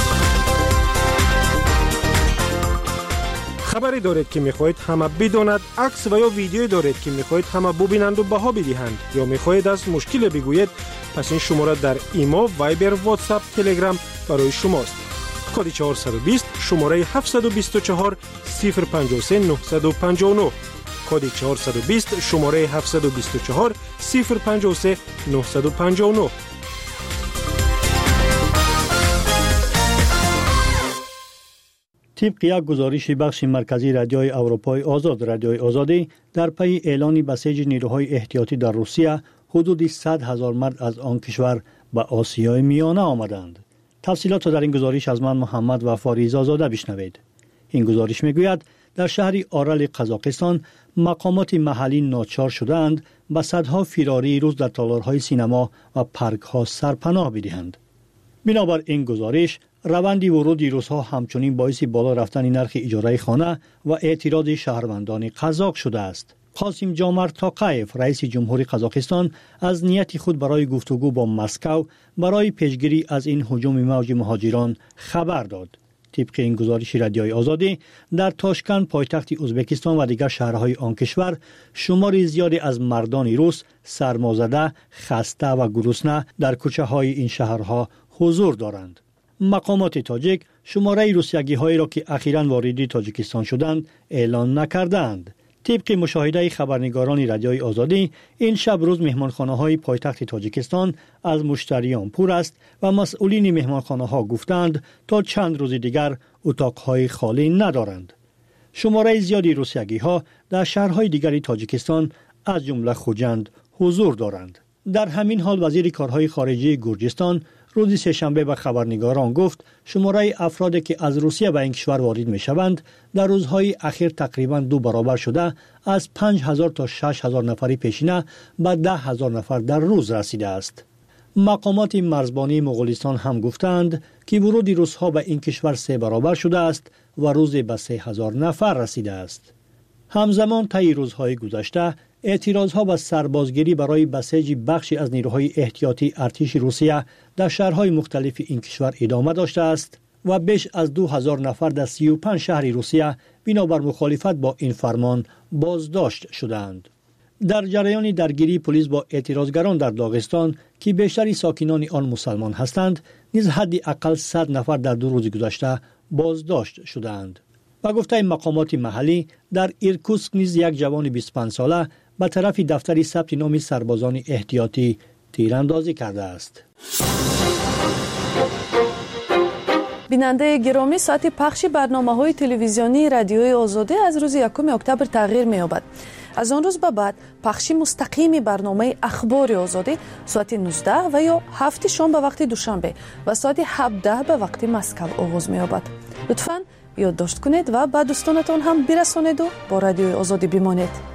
خبری دارید که میخواهید همه بداند، عکس و یا ویدیویی دارید که میخواهید همه ببینند و بها بدهند، یا میخواهید از مشکل بگویید، پس این شماره در ایما، وایبر، واتساپ، تلگرام برای شماست. کد چهارصد و بیست شماره هفتصد و بیست و چهار صفر پنجاه و سه نهصد و پنجاه و نه. کد چهارصد و بیست شماره هفتصد و بیست و چهار صفر پنجاه و سه نهصد و پنجاه و نه. طبق یک گزارش بخش مرکزی رادیوی اروپای آزاد رادیوی آزادی، در پی اعلان بسیج نیروهای احتیاطی در روسیه، حدود صد هزار مرد از آن کشور به آسیای میانه آمدند. تفصیلات در این گزارش از من محمد و فاریزا زاده بشنوید. این گزارش میگوید در شهر آرل قزاقستان مقامات محلی ناچار شدند به صدها فراری روز در تالارهای سینما و پارک ها سرپناه بدهند. بنابر این گزارش، روند ورود روس‌ها همچنین باعث بالا رفتن نرخ اجاره خانه و اعتراض شهروندان قزاق شده است. قاسم جامرد تاقایف، رئیس جمهوری قزاقستان، از نیت خود برای گفتگو با مسکو برای پیشگیری از این هجوم موج مهاجران خبر داد. طبق این گزارش رادیوی آزادی، در تاشکند پایتخت ازبکستان و دیگر شهرهای آن کشور شمار زیادی از مردان روس سرمازده، خسته و گرسنه در کوچه های این شهرها حضور دارند. مقامات تاجیک شماره روسیگی هایی را که اخیراً وارد تاجیکستان شدند اعلان نکردند. طبق مشاهده خبرنگاران رادیوی آزادی، این شب روز مهمانخانه های پایتخت تاجیکستان از مشتریان پر است و مسئولین مهمانخانه ها گفتند تا چند روز دیگر اتاق های خالی ندارند. شماره زیادی روسیگی ها در شهرهای دیگری تاجیکستان از جمله خوجند حضور دارند. در همین حال وزیر کارهای خارجه گرجستان روز سه‌شنبه به خبرنگاران گفت شماره افرادی که از روسیه به این کشور وارد می شوند در روزهای اخیر تقریبا دو برابر شده از پنج هزار تا شش هزار نفری پیشینه به ده هزار نفر در روز رسیده است. مقامات مرزبانی مغولستان هم گفتند که ورود روس‌ها به این کشور سه برابر شده است و روزی به سه هزار نفر رسیده است. همزمان طی روزهای گذشته اعتراضها به سربازگیری برای بسیج بخشی از نیروهای احتیاطی ارتش روسیه در شهرهای مختلف این کشور ادامه داشته است و بیش از دو هزار نفر در سی و پنج شهر روسیه بنابر مخالفت با این فرمان بازداشت شدند. در جریان درگیری پلیس با اعتراضگران در داغستان که بیشتر ساکنان آن مسلمان هستند نیز حداقل صد نفر در دو روز گذشته بازداشت شدند. و گفته مقامات محلی در ایرکوتسک نیز یک جوان بیست و پنج ساله به طرف دفتر ثبت نام سربازان احتیاطی تیراندازی کرده است. بیننده گرامی، ساعت پخش برنامه‌های تلویزیونی رادیوی آزادی از روز یکم اکتبر تغییر می‌یابد. از آن روز به بعد پخش مستقیم برنامه اخبار آزادی ساعت نوزده و یا هفت شام به وقت دوشنبه و ساعت هفده به وقت مسکو آغاز می‌یابد. لطفاً یادداشت کنید و به دوستانتان هم برسانید و با رادیوی آزادی بمانید.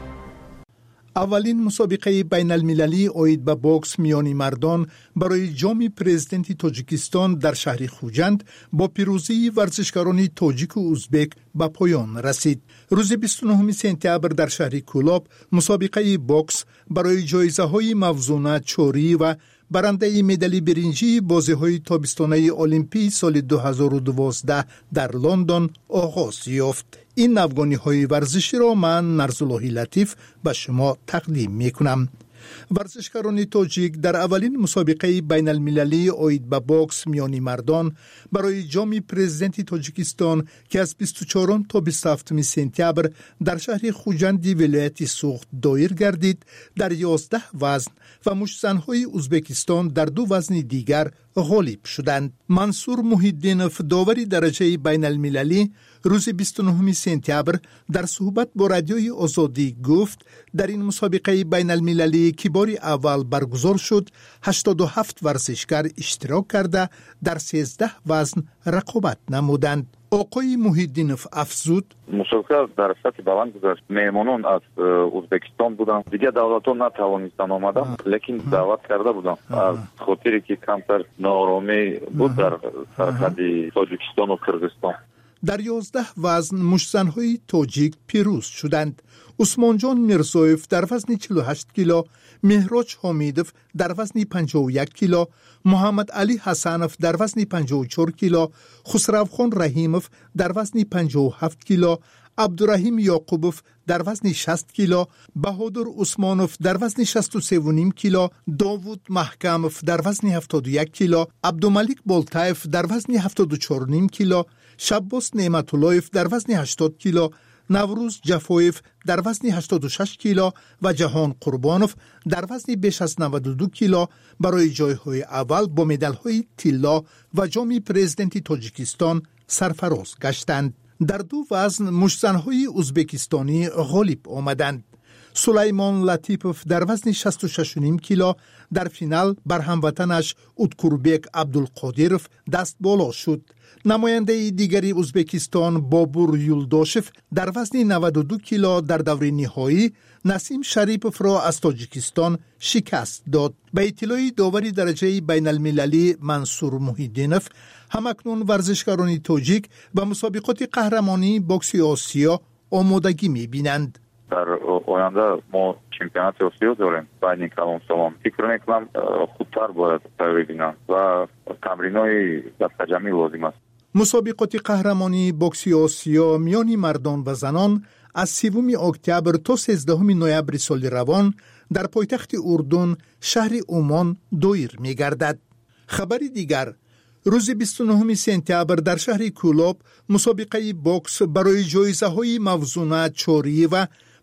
اولین مسابقه بین المللی اوید به بوکس میانی مردان برای جام پرزیدنت تاجیکستان در شهر خوجند با پیروزی ورزشکاران تاجیک و ازبک به پایان رسید. روز بیست و نهم سپتامبر در شهر کولاب مسابقه بوکس برای جایزه های موزونه چوری و برنده مدال برنجی بازی‌های تابستانه المپی سال دو هزار و دوازده در لندن آغاز یافت. این نوگانی‌های ورزشی را من نرزاللهی لطیف به شما تقدیم می‌کنم. ورزشکاران تاجیک در اولین مسابقه بین المللی اوید به بوکس میانی مردان برای جام پرزیدنت تاجیکستان که از بیست و چهارم تا بیست و هفتم سپتامبر در شهر خوجند ولایت سوخت دایر گردید در یازده وزن و مشت‌زن‌های ازبکستان در دو وزن دیگر غالب شدند. منصور محی‌الدینوف داوری درجه بین المللی روز بیست و نهم سپتامبر در صحبت با رادیوی آزادی گفت در این مسابقه بین المللی که بار اول برگزار شد هشتاد و هفت ورزشکار اشتراک کرده در سیزده وزن رقابت نمودند. آقای محی‌الدینوف افزود مسابقه در سطح بلند گذشت. مهمانان از ازبکستان بودند. دیگه دولت‌ها نتوانستند آمدن لیکن دعوت کرده بودند. از خاطری که کمتر ناآرامی بود در سرحد تاجیکستان و کرغیزستان. در یازده وزن مشت‌زن‌های تاجیک پیروز شدند. عثمان جان میرزایف در وزن چهل و هشت کیلو، مهراج حمیدوف در وزن پنجاه و یک کیلو، محمد علی حسنوف در وزن پنجاه و چهار کیلو، خسرو خان رحیموف در وزن پنجاه و هفت کیلو، عبدالرحیم یعقوبوف در وزن شصت کیلو، بهادر عثمانوف در وزن شصت و سه و نیم کیلو، داوود محکموف در وزن هفتاد و یک کیلو، عبدالملک بولتایف در وزن هفتاد و چهار و نیم کیلو، شباس نعمت‌اللهیف در وزن هشتاد کیلو، نوروز جفایف در وزن هشتاد و شش کیلو و جهان قربانوف در وزن بیش از نود و دو کیلو برای جایهای اول با مدال‌های طلا و جام پرزیدنت تاجیکستان سرفراز گشتند. در دو وزن مشت‌زن‌های ازبکستانی غالب آمدند. سلیمان لطیپوف در وزن شصت و شش و نیم کیلو در فینال بر هموطنش اتکوربک عبدالقادیروف دست بالا شد. نماینده دیگری ازبکستان بابور یولداشف در وزن نود و دو کیلو در دور نهایی نسیم شریپوف را از تاجیکستان شکست داد. به اطلاع داوری درجه بین المللی منصور محی‌الدینوف همکنون ورزشکاران تاجیک و مسابقات قهرمانی بوکس آسیا آمادگی می‌بینند. در آینده ما چمپیونات آسیا داریم. بعد کلام سلام فکر میکنم خودتر باید تغییر بینند و تمرین‌های دستجمعی لازم است. مسابقات قهرمانی بوکس آسیا میان مردان و زنان از سوم اکتبر تا سیزدهم نوامبر سال روان در پایتخت اردن شهر عمان دایر می‌گردد. خبر دیگر روز بیست و نهم سپتامبر در شهر کولاب مسابقه بوکس برای جایزه‌های موزونه چوری و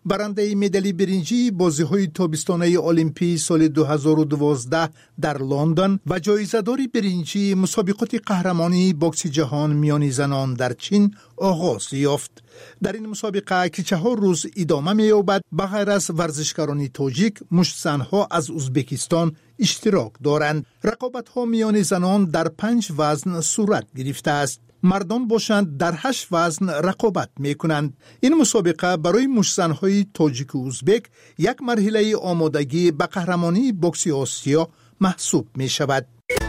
برنده مدال برنجی بازی‌های تابستانه المپی سال دو هزار و دوازده در لندن و جایزه‌دار برنجی مسابقات قهرمانی بوکس جهان میان زنان در چین آغاز یافت. در این مسابقه که چهار روز ادامه می‌یابد، بغیر از ورزشکاران تاجیک، مشت‌زن‌ها از ازبکستان اشتراک دارند. رقابت‌ها میان زنان در پنج وزن صورت گرفته است. مردان باشند در هشت وزن رقابت میکنند. این مسابقه برای مشت‌زن‌های تاجیک و ازبک یک مرحله آمادگی به قهرمانی بوکس آسیا محسوب می شود.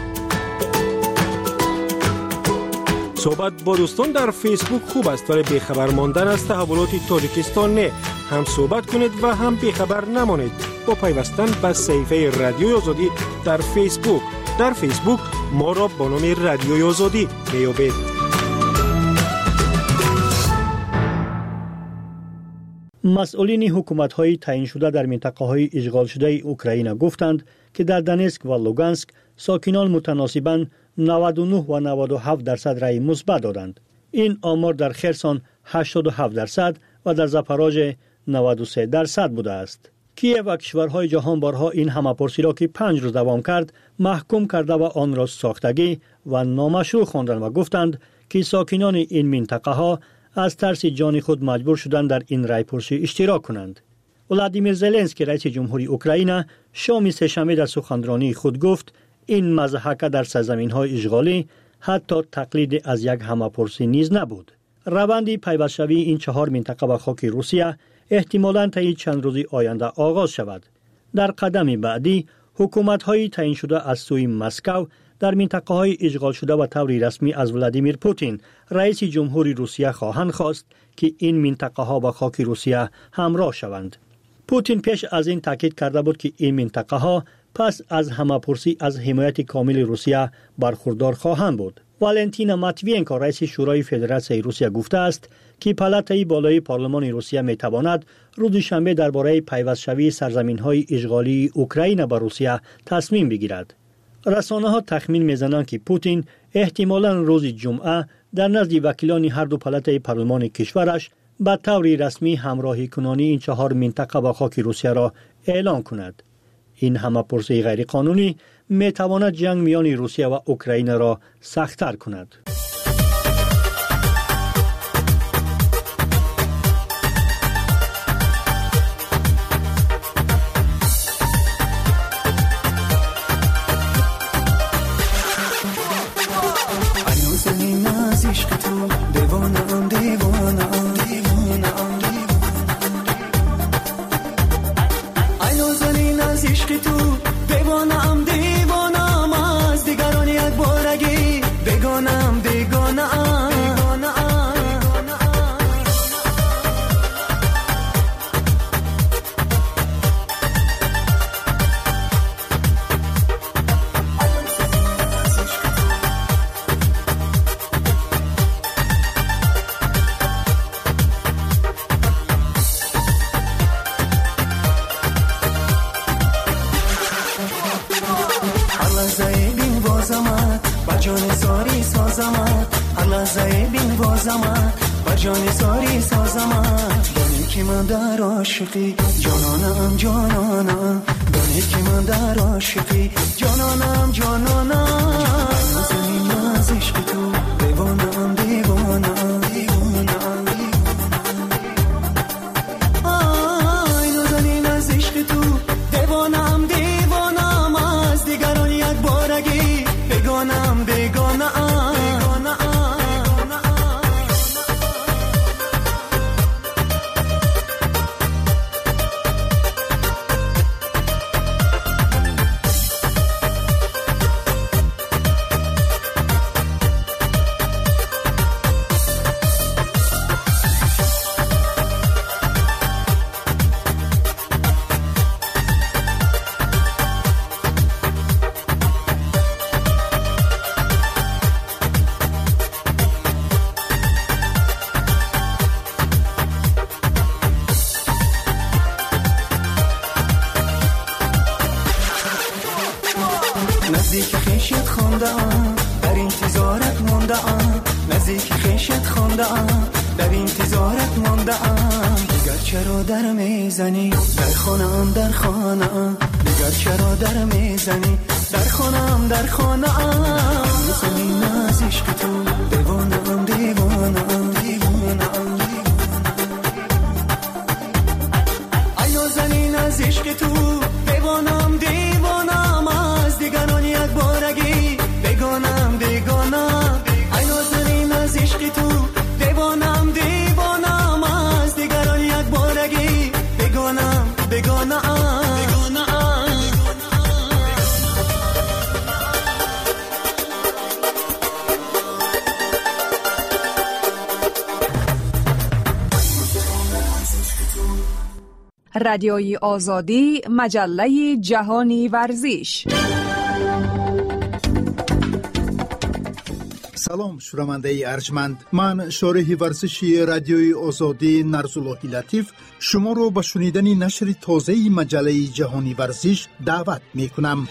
صحبت با دوستان در فیسبوک خوب است، ولی بیخبر ماندن از تحولات تاجیکستان نه. هم صحبت کنید و هم بیخبر نمانید با پیوستن به صفحه رادیوی آزادی در فیسبوک. در فیسبوک ما را با نام رادیوی آزادی بیابید. مسئولین حکومت‌های تعیین شده در منطقه‌های اشغال شده اوکراین گفتند که در دونتسک و لوگانسک ساکنان متناسباً نود و نه و نود و هفت درصد رأی مثبت دادند. این آمار در خرسون هشتاد و هفت درصد و در زاپاروژه نود و سه درصد بوده است. کیف و کشورهای جهان بارها این همه‌پرسی را که پنج روز دوام کرد محکوم کرده و آن را ساختگی و نامشروع خواندند و گفتند که ساکنان این منطقه‌ها از ترس جان خود مجبور شدند در این رأی‌پرسی اشتراک کنند. ولادیمیر زلنسکی رئیس جمهوری اوکراین شام سه‌شنبه در سخنرانی خود گفت این مضحکه در سرزمین‌های اشغالی حتی تقلید از یک همه‌پرسی نیز نبود. روند پیوست‌شوی این چهار منطقه به خاک روسیه احتمالاً طی چند روز آینده آغاز شود. در قدم بعدی حکومت‌های تعیین شده از سوی مسکو در منطقه‌های اشغال شده و طوری رسمی از ولادیمیر پوتین رئیس جمهوری روسیه خواهند خواست که این منطقه‌ها با خاک روسیه همراه شوند. پوتین پیش از این تاکید کرده بود که این منطقه‌ها پس از همه‌پرسی از حمایت کامل روسیه برخوردار خواهند بود. والنتینا ماتوینکو رئیس شورای فدراسیون روسیه گفته است که پالاتای بالای پارلمان روسیه می‌تواند روز شنبه درباره پیوست‌شوی سرزمین‌های اشغالی اوکراین به روسیه تصمیم بگیرد. رسانه‌ها تخمین می‌زنند که پوتین احتمالاً روز جمعه در نزد وکیلان هر دو پالاتای پارلمان کشورش به طور رسمی همراهی کنانی این چهار منطقه با خاک روسیه را اعلام کند. این همه‌پرسی غیرقانونی می‌تواند جنگ میان روسیه و اوکراین را سخت‌تر کند. جانانم جانانم دانی که من در عاشقی جانانم جانانم زمین از عشق تو دیوانم دیوانم دیوانم آی نازنین از عشق تو دیوانم دیوانم از دیگران یک بارگی بگانم بگانم نزدیک خیشت خوندم در انتظارت موندم نزدیک خیشت خوندم در انتظارت موندم گرچه چرا در میزنی در خانم در خانم دیگر چرا در میزنی در خانم در خانم زمین از عشق تو دیوانم دیوانم دیوانم ای نازنین از عشق تو دیوانم دیوانم از دیگران یک بارگی بگانم بگانم ای نازنین از عشق تو دیوانم دیوانم از دیگران یک بارگی بگانم بگانم رادیوی آزادی، مجله جهانی ورزش. سلام شنونده ارجمند، من شارح ورزشی رادیوی آزادی نرزالله لطیف شما رو به شنیدن نشر تازه مجله جهانی ورزش دعوت می کنم.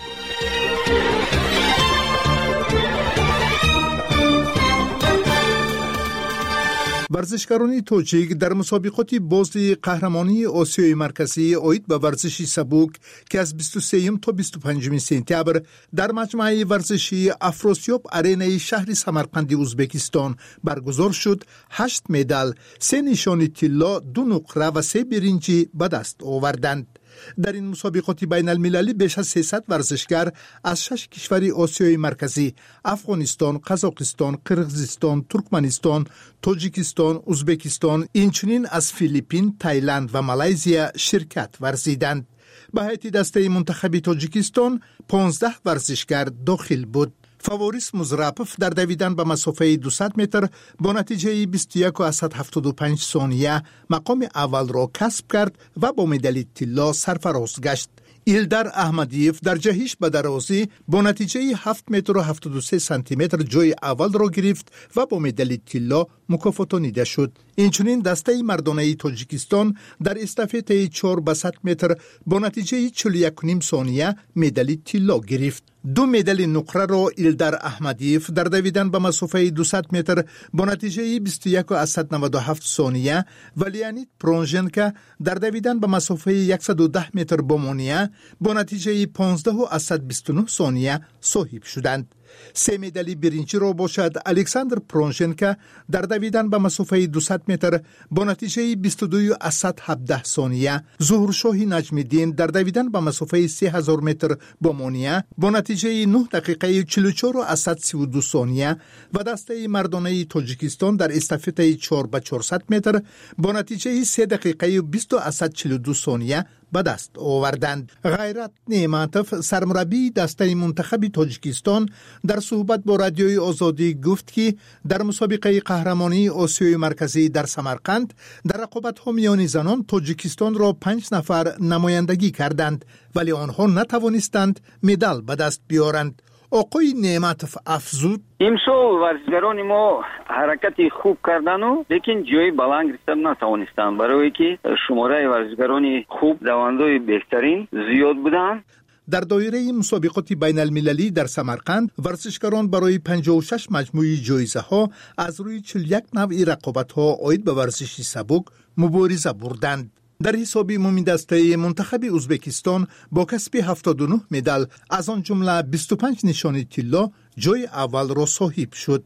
ورزشکاران توجیک در مسابقات بازی قهرمانی آسیای مرکزی آید به ورزش سبک که از بیست و سه تا بیست و پنج سپتامبر در مجمع ورزشی افراسیاب آرینای شهر سمرقند ازبکستان برگزار شد، هشت مدال، سه نشان طلا، دو نقره و سه برنجی به دست آوردند. در این مسابقات بین المللی بیش از سیصد ورزشکار از شش کشور آسیای مرکزی افغانستان، قزاقستان، قرغیزستان، ترکمنستان، تاجیکستان، ازبکستان، اینچنین از فیلیپین، تایلند و مالزیا شرکت ورزیدند. به هیئت دسته منتخب تاجیکستان پانزده ورزشکار داخل بود. فاوریس مزرپف در دویدن به مسافه دویست متر با نتیجه بیست و یک و هفتاد و پنج ثانیه مقام اول را کسب کرد و با مدال طلا سرفراز گشت. ایلدار احمدیف در جهش به درازی با نتیجه هفت متر و هفتاد و سه سانتی متر جای اول را گرفت و با مدال طلا مکافاتانیده شد. اینچنین دسته مردانه تاجیکستان در استافته چهار به صد متر با نتیجه چهل و یک و نیم ثانیه مدال طلا گرفت. دو مدال نقره را ایلدار احمدیف در دویدن به مسافه دویست متر با نتیجه بیست و یک و نود و هفت ثانیه و لیانید پرونژنکا در دویدن به مسافه صد و ده متر با مونیه با نتیجه پانزده و بیست و نه ثانیه صاحب شدند. سه مدال برنجی را باشد الکساندر پرونژنکا در دویدن به مسافه دویست متر با نتیجه بیست و دو و هفده ثانیه، ظهورشاه نجم‌الدین در دویدن به مسافه سه هزار متر با مونیه با نتیجه نه دقیقه چهل و چهار و سی و دو ثانیه و دسته مردانه تاجیکستان در استافته چهار به چهارصد متر با نتیجه سه دقیقه و بیست و چهل و دو ثانیه به دست آوردند. غیرت نعمتوف سرمربی دسته منتخب تاجیکستان در صحبت با رادیوی آزادی گفت که در مسابقه قهرمانی آسیای مرکزی در سمرقند در رقابت‌ها میان زنان تاجیکستان را پنج نفر نمایندگی کردند ولی آنها نتوانستند مدال به دست بیارند. آقای نعمتوف افزود امسال ورزشکاران ما حرکت خوب کردن و لیکن جای بلند گرفتن نتوانستند برای که شماره ورزشکاران خوب دوندای بهترین زیاد بودند. در دایره مسابقات بین المللی در سمرقند ورزشکاران برای پنجاه و شش مجموعه جایزه ها از روی چهل و یک نوع رقابت ها آید به ورزش سبک مبارزه بردند. در حساب عمومی دسته منتخب ازبکستان با کسب هفتاد و نه مدال از آن جمله بیست و پنج نشان طلا جای اول را صاحب شد.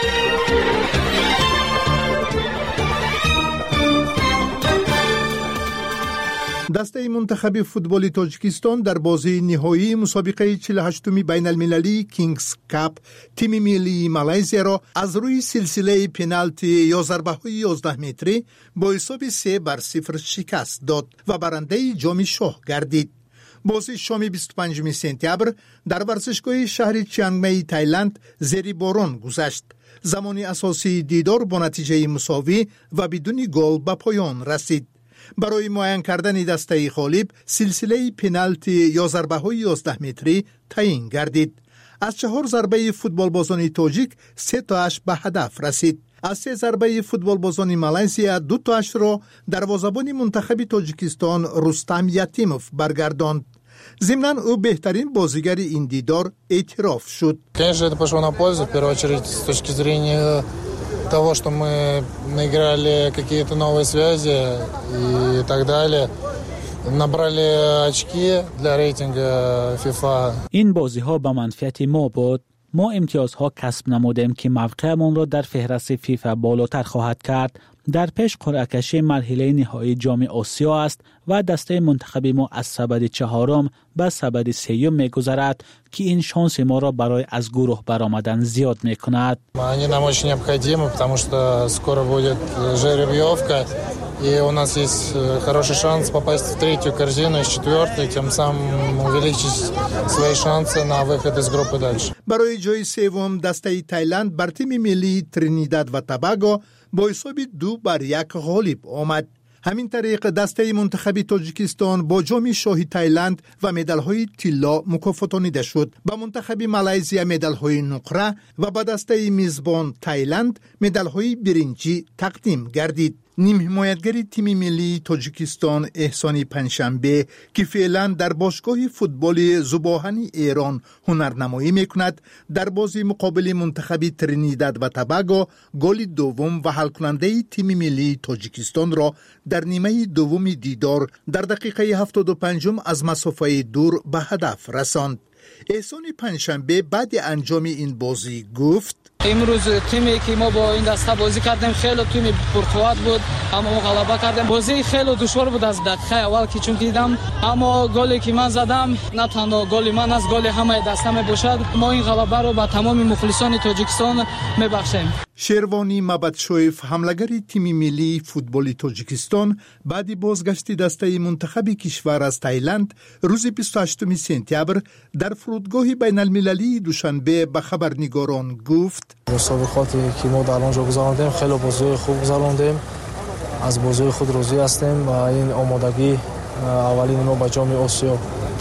دسته منتخب فوتبال تاجیکستان در بازی نهایی مسابقه چهل و هشتم بین المللی کینگز کاپ تیم ملی مالزیا را از روی سلسله پنالتی یا ضربه‌های یازده متری با حساب سه بر صفر شکست داد و برنده جام شاه گردید. بازی شام بیست و پنجم سپتامبر در ورزشگاه شهر چیانگ تایلند زیر باران گذشت. زمان اساسی دیدار با نتیجه مساوی و بدون گل به پایان رسید. برای معین کردن دسته غالب سلسله پنالتی یا ضربه‌های یازده متری تعیین گردید. از چهار ضربه فوتبال بازان تاجیک سه تاش به هدف رسید. از سه ضربه فوتبال بازان مالزیا دو تاش را دروازه‌بان منتخب تاجیکستان رستم یتیموف برگرداند. ضمناً او بهترین بازیگر این دیدار اعتراف شد. Конечно, это пошло на пользу, в первую очередь, с точки зрения того, что мы наиграли какие-то новые связи и так далее, набрали очки для рейтинга FIFA. این بازی‌ها به منفعت ما بود. ما امتیازها کسب نمودیم که موقعمون را در فهرست فیفا بالاتر خواهد کرد. در پیش قرعه کشی مرحله نهایی جام آسیا است و دسته منتخب ما از سبد چهارم به سبد سیوم می‌گذرد که این شانس ما را برای از گروه برآمدن زیاد می‌کند. Они нам очень необходимы, потому что скоро будет жеребьевка, и у нас есть хороший шанс попасть в третью корзину из четвертой, тем самым увеличить свои шансы на выход из группы дальше. برای جای سوم دسته تایلند بر تیم ملی ترینیداد و توباگو با حساب دو بر یک غالب آمد. همین طریق دسته منتخب تاجیکستان با جام شاهی تایلند و مدال‌های طلا مکافاتانیده شد. با منتخب مالزی مدال‌های نقره و با دسته میزبان تایلند مدال‌های برنجی تقدیم گردید. نیم حمایتگر تیم ملی تاجیکستان احسانی پنجشنبه که فعلا در باشگاه فوتبال زباهنی ایران هنرنمایی میکند، در بازی مقابل منتخب ترینیداد و توباگو گل دوم و حل کننده تیم ملی تاجیکستان را در نیمه دوم دیدار در دقیقه هفتاد و پنج از مسافه دور به هدف رساند. احسانی پنجشنبه بعد انجام این بازی گفت: امروز تیمی که ما با این دسته بازی کردیم خیلی تیم پرقوت بود، اما ما غلبه کردیم. بازی خیلی دشوار بود از دقیقه اول که چون دیدم، اما گلی که من زدم نه تنها گل من از گل همه دسته می باشد. ما این غلبه رو به تمام مخلصان تاجیکستان میبخشیم. شیروانی مبدشویف حملگر تیم ملی فوتبال تاجیکستان بعد بازگشت دسته منتخب کشور از تایلند روز بیست و هشتم سپتامبر در فرودگاه بین المللی دوشنبه به خبرنگاران گفت: مسابقاتی که ما در آنجا گذراندیم خیلی بازی خوب گذراندیم، از بازی خود راضی هستیم و این آمادگی اولین ما به جام آسیا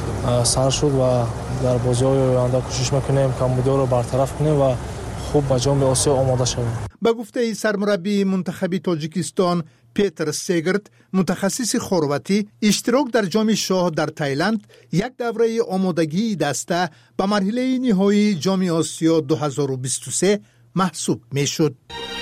سر شد و در بازی‌های آینده کوشش می‌کنیم کمبودی رو برطرف کنیم و خوب به جام آسیا آماده شویم. به گفته سرمربی منتخب تاجیکستان پیتر سیگرت، متخصص خرواتی، اشتراک در جام شاه در تایلند یک دوره آمادگی دسته به مرحله نهایی جام آسیا دو هزار و بیست و سه محسوب میشد.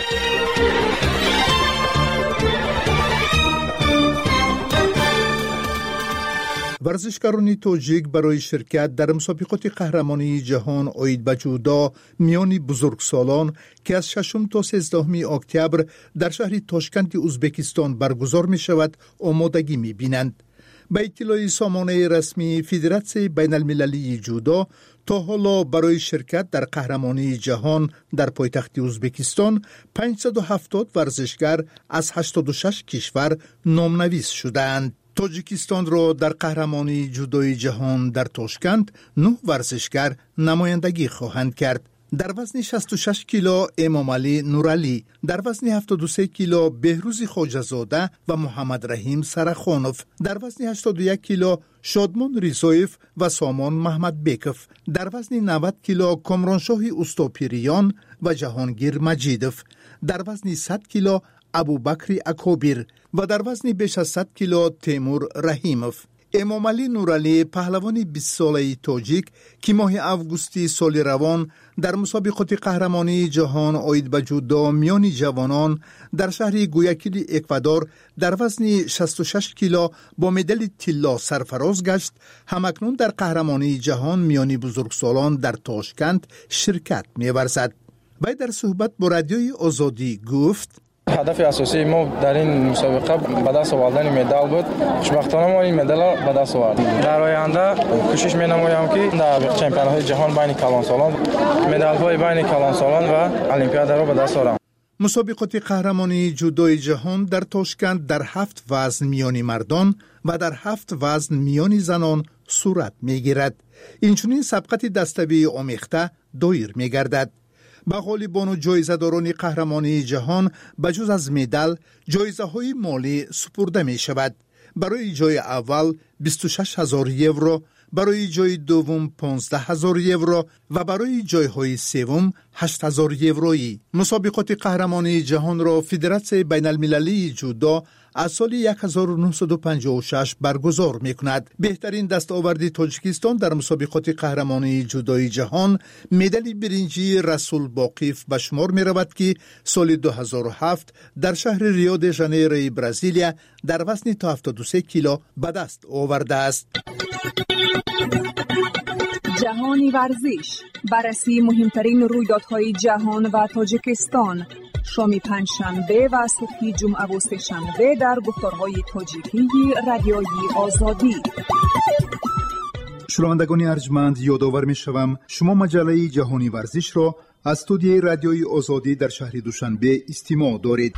ورزشکاران تاجیک برای شرکت در مسابقات قهرمانی جهان آید به جودو میان بزرگسالان که از ششم تا سیزدهم اکتبر در شهر تاشکند ازبکستان برگزار می شود آمادگی می بینند. به اطلاع سامانه رسمی فدراسیون بین المللی جودو، تا حالا برای شرکت در قهرمانی جهان در پایتخت ازبکستان پانصد و هفتاد ورزشکار از هشتاد و شش کشور نامنویس شدند. تاجیکستان را در قهرمانی جودوی جهان در تاشکند نه ورزشکار نمایندگی خواهند کرد. در وزن شصت و شش کیلو امامعلی نورعلی، در وزن هفتاد و سه کیلو بهروز خواجه‌زاده و محمد رحیم سرخانوف، در وزن هشتاد و یک کیلو شادمان ریزایف و سامان محمد بیکف، در وزن نود کیلو کامرانشاه استاپیریان و جهانگیر مجیدف، در وزن صد کیلو ابوبکر اکوبیر و در وزن بیش از صد کیلو تیمور رحیموف. امامعلی نورعلی پهلوان بیست ساله تاجیک که ماه اوگوستی سال روان در مسابقات قهرمانی جهان آید به جودو میان جوانان در شهر گویاکیل اکوادور در وزن شصت و شش کیلو با مدال طلا سرفراز گشت، همکنون در قهرمانی جهان میان بزرگسالان در تاشکند شرکت می‌ورزد. وی در صحبت با رادیوی آزادی گفت: هدف اساسی ما در این مسابقه به دست آوردن مدال بود. خوشبختانه ما این مدال را به دست آوردیم. در آینده کوشش می‌نمایم که در چمپیون‌های جهان بین کلانسالان مدال‌های بین کلانسالان و المپیاد را به دست آورم. مسابقات قهرمانی جودوی جهان در تاشکند در هفت وزن میان مردان و در هفت وزن میان زنان صورت می‌گیرد. اینچنین سبقت دسته‌بندی آمیخته دایر می‌گردد. به غالبان و جایزه‌داران قهرمانی جهان بجز از مدال جایزه‌های مالی سپرده می شود. برای جای اول بیست و شش هزار یورو، برای جای دوم پانزده هزار یورو و برای جایهای سوم هشت هزار یورویی. مسابقات قهرمانی جهان را فدراسیون بین المللی جودو از سال هزار و نهصد و پنجاه و شش برگزار می‌کند. بهترین دستاورد تاجیکستان در مسابقات قهرمانی جودوی جهان مدال برنجی رسول باقیف به شمار می‌رود که سال دو هزار و هفت در شهر ریو د ژانیروی برزیلیا در وزن تا هفتاد و سه کیلو به دست آورده است. جهانی ورزش، بررسی مهمترین رویدادهای جهان و تاجیکستان، شام پنجشنبه و صبح جمعه و سه‌شنبه در گفتارهای تاجیکی رادیوی آزادی. شنوندگان ارجمند، یادآور می‌شوم شما مجله جهانی ورزش را از استودیوی رادیوی آزادی در شهر دوشنبه استماع دارید.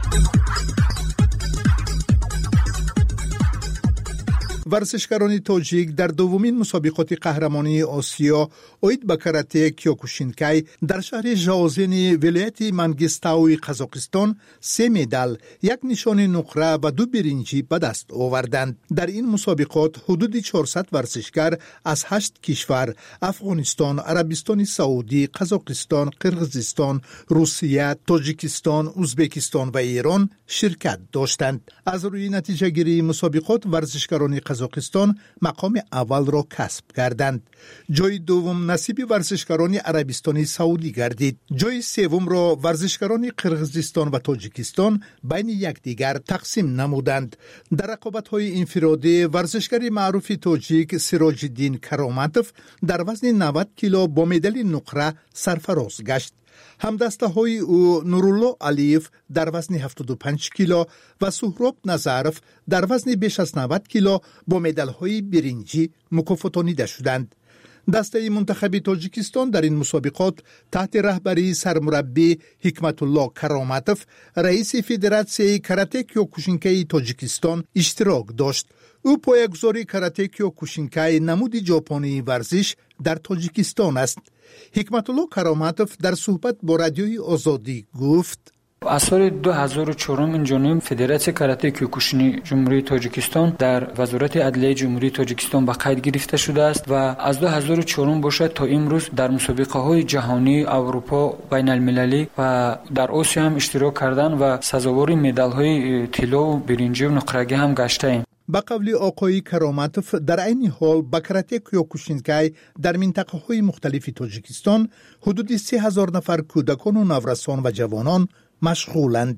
ورزشکاران تاجیک در دومین مسابقات قهرمانی آسیا اوید به کاراته کیوکوشینکای در شهر ژاوزن ولایت منگیستاوی قزاقستان سه مدال، یک نشان نقره و دو برنجی به دست آوردند. در این مسابقات حدود چهارصد ورزشکار از هشت کشور افغانستان، عربستان سعودی، قزاقستان، قرقیزستان، روسیه، تاجیکستان، ازبکستان و ایران شرکت داشتند. از روی نتیجه گیری مسابقات ورزشکاران قزاقستان مقام اول را کسب کردند. جای دوم نصیب ورزشکاران عربستان سعودی گردید. جای سوم را ورزشکاران قرقیزستان و تاجیکستان بین یکدیگر تقسیم نمودند. در رقابت‌های انفرادی ورزشکار معروف تاجیک سراج الدین کرامتوف در وزن نود کیلو با مدال نقره سرفراز گشت. همدسته های او نورالله علیف در وزن هفتاد و پنج کیلو و سهراب نظرف در وزن بیش از نود کیلو با مدال های برنجی مکافاتانیده شدند. دسته منتخب تاجیکستان در این مسابقات تحت رهبری سرمربی حکمت الله کرامتوف رئیس فدراسیون کاراته کیوکوشینکای تاجیکستان اشتراک داشت. او پایه‌گذاری کاراته کیوکوشینکای نمود ژاپنی ورزش در تاجیکستان است. حکمت الله کرامتوف در صحبت با رادیوی آزادی گفت: از سال دو هزار و چهار این جانب فدراسیون کاراته کیوکوشین جمهوری تاجیکستان در وزارت عدلیه جمهوری تاجیکستان به قید گرفته شده است و از دو هزار و چهار باشد تا امروز در مسابقه های جهانی، اروپا، بین المللی و در آسیا هم اشتراک کردن و سزاوار مدال های طلا و برنجی و نقرگی هم گشته ایم. با قول آقای کرامتوف در این حال با کاراته کیوکوشینکای در منطقه های مختلف تاجیکستان حدود سه هزار نفر کودکان و نوجوانان و جوانان مشغولند.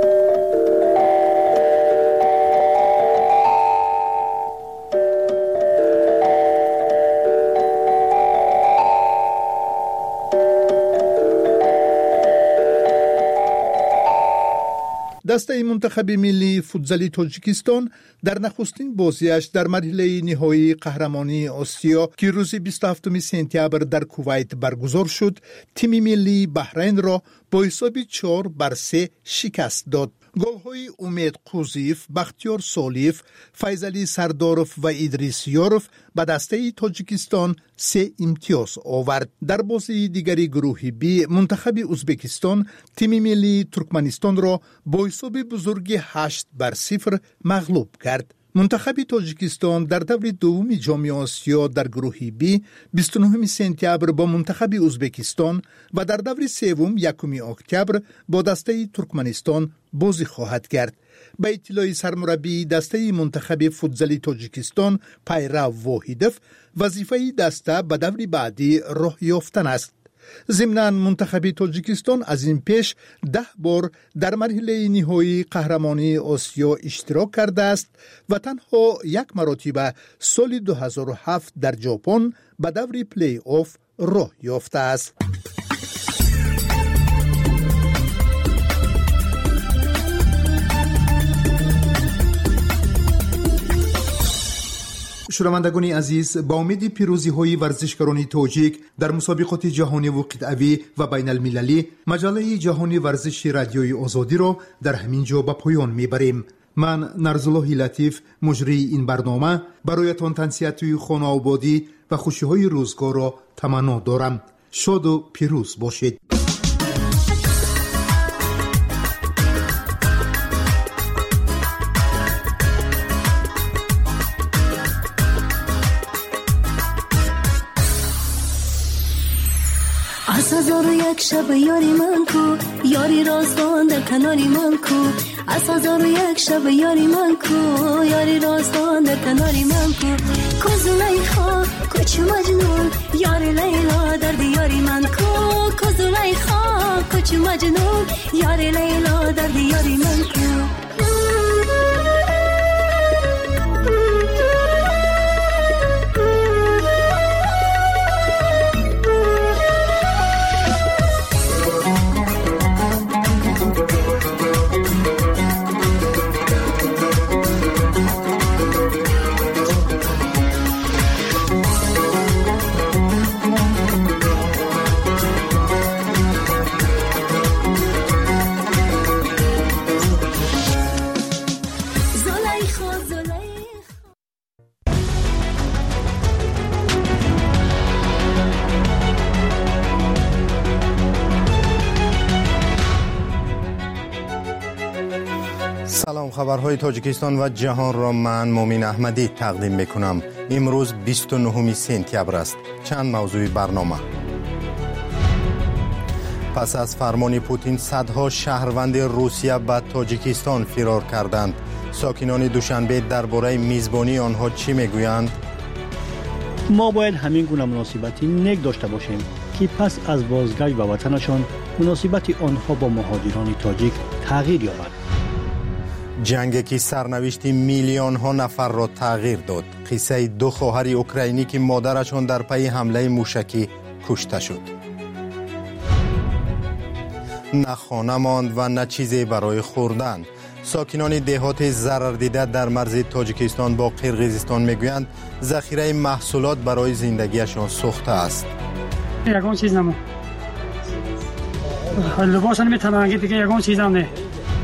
دسته منتخب ملی فوتزالی تاجیکستان در نخستین بازیش در مرحله نهایی قهرمانی آسیا که روز بیست و هفتم سپتامبر در کویت برگزار شد، تیم ملی بحرین را با حساب چهار بر سه شکست داد. گل‌های امید قوزیف، بختیار سالیف، فیضعلی سرداروف و ادریس یاروف به دسته تاجیکستان سه امتیاز آورد. در بازی دیگری گروه بی منتخب ازبکستان تیم ملی ترکمنستان را با حساب بزرگ هشت بر صفر مغلوب کرد. منتخب تاجیکستان در دور دوم جام آسیا در گروه بی بیست و نه سپتامبر با منتخب ازبکستان و در دور سوم یکم اکتبر با دسته ترکمنستان بازی خواهد کرد. به اطلاع سرمربی دسته منتخب فوتزالی تاجیکستان پیرو واحدوف، وظیفه دسته به دور بعدی راه یافتن است. ضمناً منتخب تاجیکستان از این پیش ده بار در مرحله نهایی قهرمانی آسیا اشتراک کرده است و تنها یک مرتبه سال دو هزار و هفت در ژاپن به دور پلی آف راه یافته است. شنوندگان عزیز، با امید پیروزی های ورزشکاران تاجیک در مسابقات جهانی و قطعی و بین المللی، مجله جهانی ورزش رادیوی آزادی را در همین جا به پایان میبریم. من نرزالله لطیف، مجری این برنامه، برایتان تنسیت خانه آبادی و خوشی های روزگار را تمنا دارم. شاد و پیروز باشید. از هزار و یک شب یاری من کو، یاری رازدان در کناری من کو. از هزار و یک شب یاری من کو یاری راستان در کناری من کو کو زلیخا کوچ مجنون یاری لیلا در دیاری من کو کو زلیخا کوچ مجنون یاری لیلا در دیاری من کو خبرهای تاجیکستان و جهان را من مومین احمدی تقدیم میکنم. امروز بیست و نهم سپتامبر است. چند موضوع برنامه. پس از فرمان پوتین صدها شهروند روسیه به تاجیکستان فرار کردند. ساکنان دوشنبه درباره میزبانی آنها چی میگویند؟ ما باید همین گونه مناسبتی نیک داشته باشیم که پس از بازگشت به وطنشان مناسبت آنها با مهاجران تاجیک تغییر یابد. جنگی که سرنوشت میلیون ها نفر را تغییر داد. قصه دو خواهر اوکراینی که مادرشان در پی حمله موشکی کشته شد. نه خانه ماند و نه چیزی برای خوردن. ساکنان دهات ضرر دیده در مرز تاجیکستان با قرقیزستان میگویند ذخیره محصولات برای زندگیشان سوخته است. یگان چیز نمو. لباس نمیتونن دیگه یگان چیز هم نه.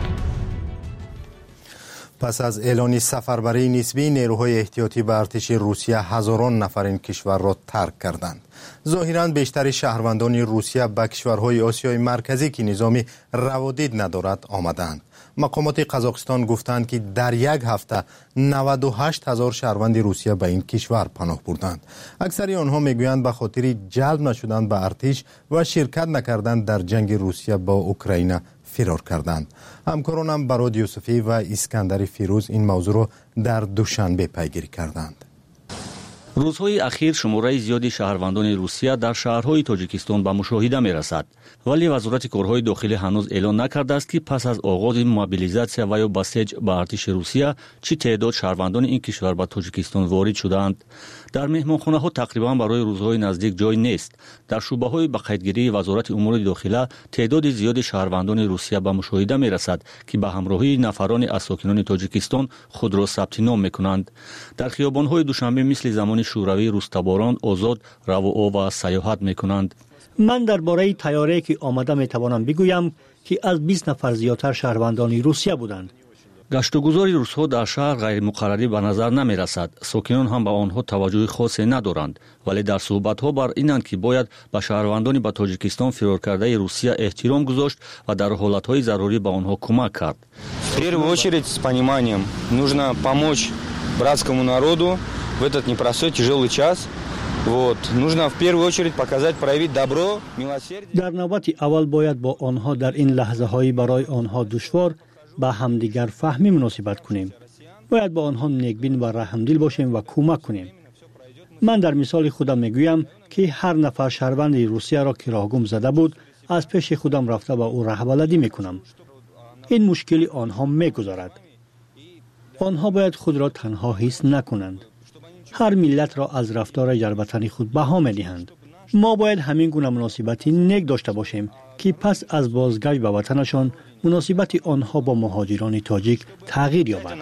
پس از اعلان سفربری نسبی نیروهای احتیاطی به ارتش روسیه هزاران نفر این کشور را ترک کردند. ظاهراً بیشتر شهروندان روسیه به کشورهای آسیای مرکزی که نظام روادید ندارد آمدند. مقامات قزاقستان گفتند که در یک هفته نود و هشت هزار شهروند روسیه به این کشور پناه بردند. اکثر آنها میگویند به خاطر جلب نشدن به ارتش و شرکت نکردن در جنگ روسیه با اوکراین فرار کردند. همکارانم براد یوسفی و اسکندر فیروز این موضوع را در دوشنبه پیگیری کردند. روزهای اخیر شماره زیادی شهروندان روسیه در شهرهای تاجیکستان به مشاهده می رسد، ولی وزارت کارهای داخلی هنوز اعلان نکرده است که پس از آغاز موبیلیزاسیا و یا بسیج به ارتش روسیه چی تعداد شهروندان این کشور به تاجیکستان وارد شدند. در مهمانخانه ها تقریبا برای روزهای نزدیک جای نیست. در شعبه های به قیدگیری وزارت امور داخلی تعداد زیاد شهروندان روسیه به مشاهده می رسد که به همراهی نفران از ساکنان تاجیکستان خود را ثبت نام می کنند. در خیابان های دوشنبه مثل زمان شوروی روستباران آزاد رو و سیاحت می کنند. من درباره طیاره‌ای که آمده می توانم بگویم که از بیست نفر زیادتر شهروندان روسیه بودند. گشتگذاری روس‌ها در شهر غیر مقرری به نظر نمی رسد. ساکنان هم به آنها توجه خاصی ندارند، ولی در صحبت‌ها بر اینند که باید به شهروندان به تاجیکستان فرار کرده روسیه احترام گذاشت و در حالت‌های ضروری به آنها کمک کرد. В первую очередь с пониманием нужно помочь братскому народу в этот непростой тяжелый час. Вот, нужно в первую очередь показать, проявить добро, милосердие. در نوبت اول باید با آنها در این لحظه‌های برای آنها دشوار با همدیگر فهمی مناسبت کنیم. باید با آنها نیکبین و رحمدل باشیم و کمک کنیم. من در مثال خودم میگویم که هر نفر شهروند روسیه را که راهگم زده بود از پیش خودم رفته و او رهبردی میکنم. این مشکلی آنها میگذارد. آنها باید خود را تنها حس نکنند. هر ملت را از رفتار جربتنی خود بها می‌دهند. ما باید همین گونه مناسبتی نیک داشته باشیم که پس از بازگشت به وطنشان مناسبت آنها با مهاجران تاجیک تغییر یابد.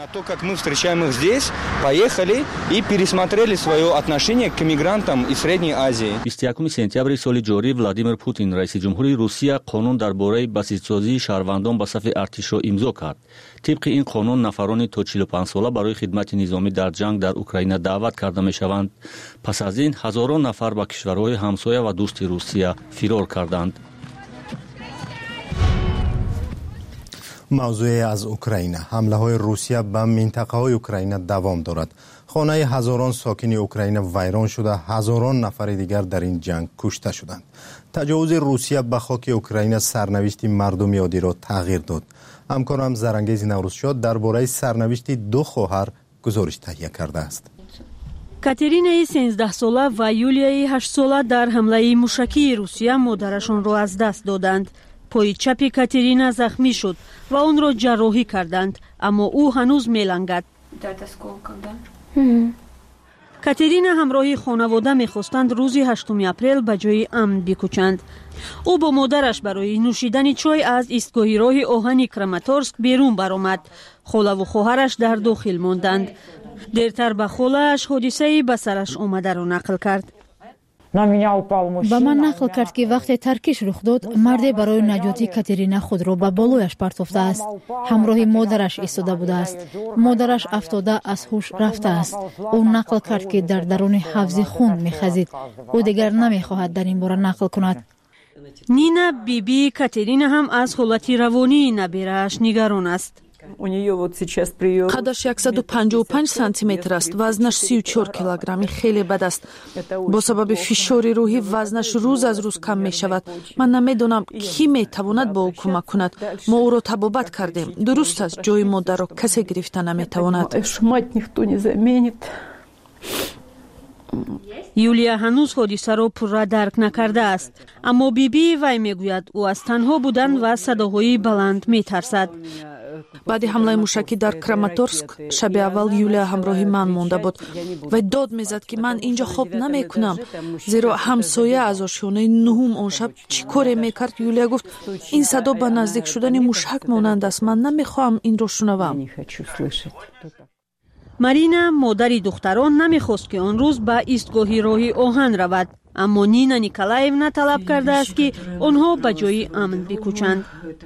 بیست و یکم سپتامبر سال جاری ولادیمیر پوتین رئیس جمهوری روسیه قانون درباره بسیج‌سازی شهروندان به صف ارتش را امضا کرد. طبق این قانون نفرانی تا چهل و پنج ساله برای خدمت نظامی در جنگ در اوکراین دعوت کرده می‌شوند. پس از این هزاران نفر به کشورهای همسایه و دوست روسیه فرار کردند. موضوع از اوکراین. حمله های روسیه به منطقه های اوکراین دوام دارد. خانه هزاران ساکن اوکراین ویران شده، هزاران نفر دیگر در این جنگ کشته شدند. تجاوز روسیه به خاک اوکراین سرنوشت مردم عادی را تغییر داد. همکارم زرانگیز نوروزشاد درباره سرنوشت دو خواهر گزارش تهیه کرده است. کاترینای سیزده ساله و یولیای هشت ساله در حمله موشکی روسیه مادرشان را از دست دادند. پای چپ کاترینا زخمی شد و آن را جراحی کردند، اما او هنوز می‌لنگد. کاترینا همراه خانواده می‌خواستند روز هشتم اپریل به جای امن بکوچند. او با مادرش برای نوشیدن چای از ایستگاه راه آهن کراماتورسک بیرون برآمد. خاله و خواهرش در داخل ماندند. دیرتر به خاله‌اش حادثه به سرش آمده را نقل کرد. با من نقل کرد که وقتی ترکش رخ داد، مردی برای نجاتی کاترینا خود را به بالایش پرتافته است. همراه مادرش ایستاده بوده است. مادرش افتاده از هوش رفته است. او نقل کرد که در درون حوض خون می‌خزید. او دیگر نمی‌خواهد در این باره نقل کند. نینا بیبی کاترینا هم از حالت روانی نبیره‌اش نگران است. قدش صد و پنجاه و پنج سانتی متر است. وزنش سی و چهار کیلوگرمی، خیلی بد است. با سبب فشار روحی وزنش روز از روز کم می شود. من نمیدونم کی می تواند با او کمک کند. ما او را طبابت کردیم. درست است جای مادر را کسی گرفته نمی تواند. یولیا هنوز حادثه را پورا درک نکرده است، اما بیبی وی میگوید او از تنها بودن و صداهای بلند میترسد. بعد حمله موشکی در کراماتورسک شب اول یولیا همراه من مانده بود و داد میزد که من اینجا خواب نمی کنم، زیرا همسایه از آشیانه نهم آن شب چی کاری میکرد. یولیا گفت این صدا به نزدیک شدن موشک مانند است، من نمیخواهم این را شنوم. مارینا مادری دختران نمیخواست که آن روز به ایستگاه راه آهن رود، اما نینا نیکولایونا طلب کرده است که آنها به جای امن بکوچند.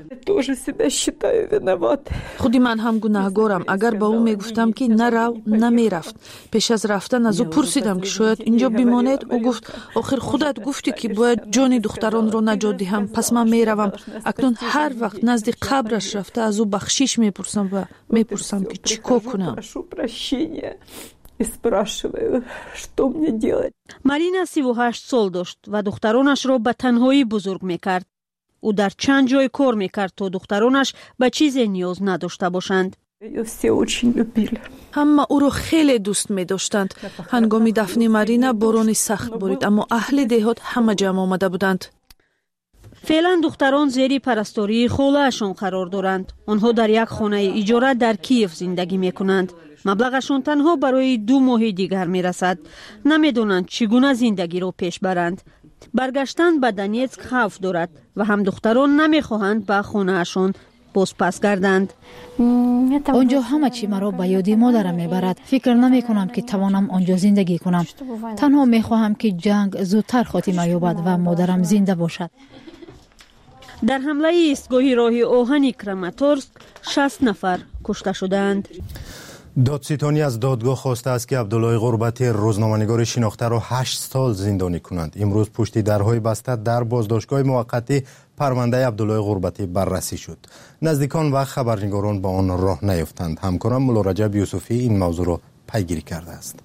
خودی من هم گناهگارم. اگر به او میگفتم که نرو نمیرفت. پیش از رفتن از او پرسیدم که شاید اینجا بماند. او گفت آخر خودت گفتی که باید جان دختران را نجات دهم، پس من میروم. اکنون هر وقت نزد قبرش رفته از او بخشش میپرسم و میپرسم که چیکار کنم. مارینا سی و هشت سال داشت و دخترانش را به تنهایی بزرگ میکرد. او در چند جای کار میکرد تا دخترانش به چیزی نیاز نداشته باشند. همه او را خیلی دوست می داشتند. هنگامی دفن مارینا باران سخت بارید، اما اهل دهات همه جمع آمده بودند. فعلا دختران زیر پرستاری خاله‌شان قرار دارند. آنها در یک خانه اجاره در کیف زندگی می کنند. مبلغشان تنها برای دو ماه دیگر می رسد. نمیدونند چگونه زندگی را پیش برند. برگشتن به دونیتسک خوف دارد و هم دختران نمیخواهند به خانه‌شان باز پس گردند. آنجا همه چی مرا به یادی مادرم میبرد. فکر نمی کنم که توانم آنجا زندگی کنم. تنها میخواهم که جنگ زودتر خاتمه یابد و مادرم زنده باشد. در حمله ایستگاه راه آهن کراماتورسک شصت نفر کشته شدند. دادستانی از دادگاه خواسته است که عبدالله غربتی روزنامه‌نگار شناخته را هشت سال زندانی کنند. امروز پشت درهای بسته در بازداشتگاه موقتی پرونده عبدالله غربتی بررسی شد. نزدیکان و خبرنگاران با آن راه نیفتند. همکارم مولا رجب یوسفی این موضوع را پیگیری کرده است.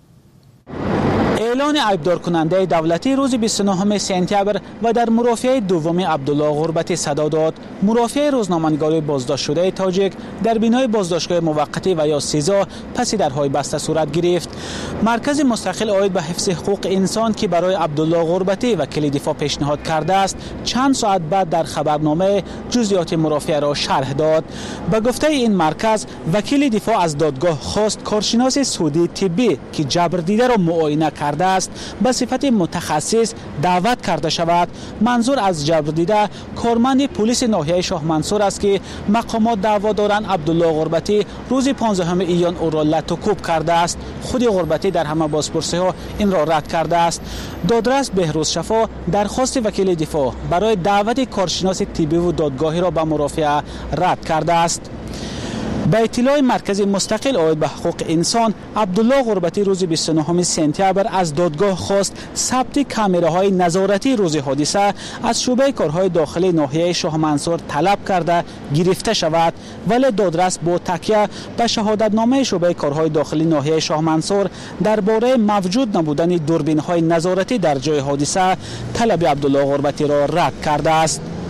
اعلان عیبدار کننده دولتی روز بیست و نهم سپتامبر و در مرافعه دوم عبدالله غربتی صدا داد. مرافعه روزنامه‌نگار بازداشت شده تاجیک در بینای بازداشتگاه موقتی و یا سیزا پس درهای بسته صورت گرفت. مرکز مستقل عاید به حفظ حقوق انسان که برای عبدالله غربتی وکیل دفاع پیشنهاد کرده است، چند ساعت بعد در خبرنامه جزئیات مرافعه را شرح داد. به گفته این مرکز، وکیل دفاع از دادگاه خواست کارشناس سعودی طبی که جبر دیده را معاینه کرده است به صفت متخصص دعوت کرده شود. منظور از جبر دیده کارمند پلیس ناحیه شاه منصور است که مقامات دعوا دارند عبدالله غربتی روز پانزدهم ایان او را لط و کوب کرده است. خود غربتی در همه بازپرسی ها این را رد کرده است. دادرس بهروز شفا درخواست وکیل دفاع برای دعوت کارشناس طبی و دادگاهی را به مرافعه رد کرده است. به اطلاع مرکز مستقل عاید به حقوق انسان، عبدالله غربتی روز بیست و نهم سپتامبر از دادگاه خواست ثبت کامراهای نظارتی روز حادثه از شعبه کارهای داخلی ناحیه شاه منصور طلب کرده گرفته شود، ولی دادرس با تکیه به شهادتنامه شعبه کارهای داخلی ناحیه شاه منصور درباره موجود نبودن دوربین‌های نظارتی در جای حادثه طلب عبدالله غربتی را رد کرده است.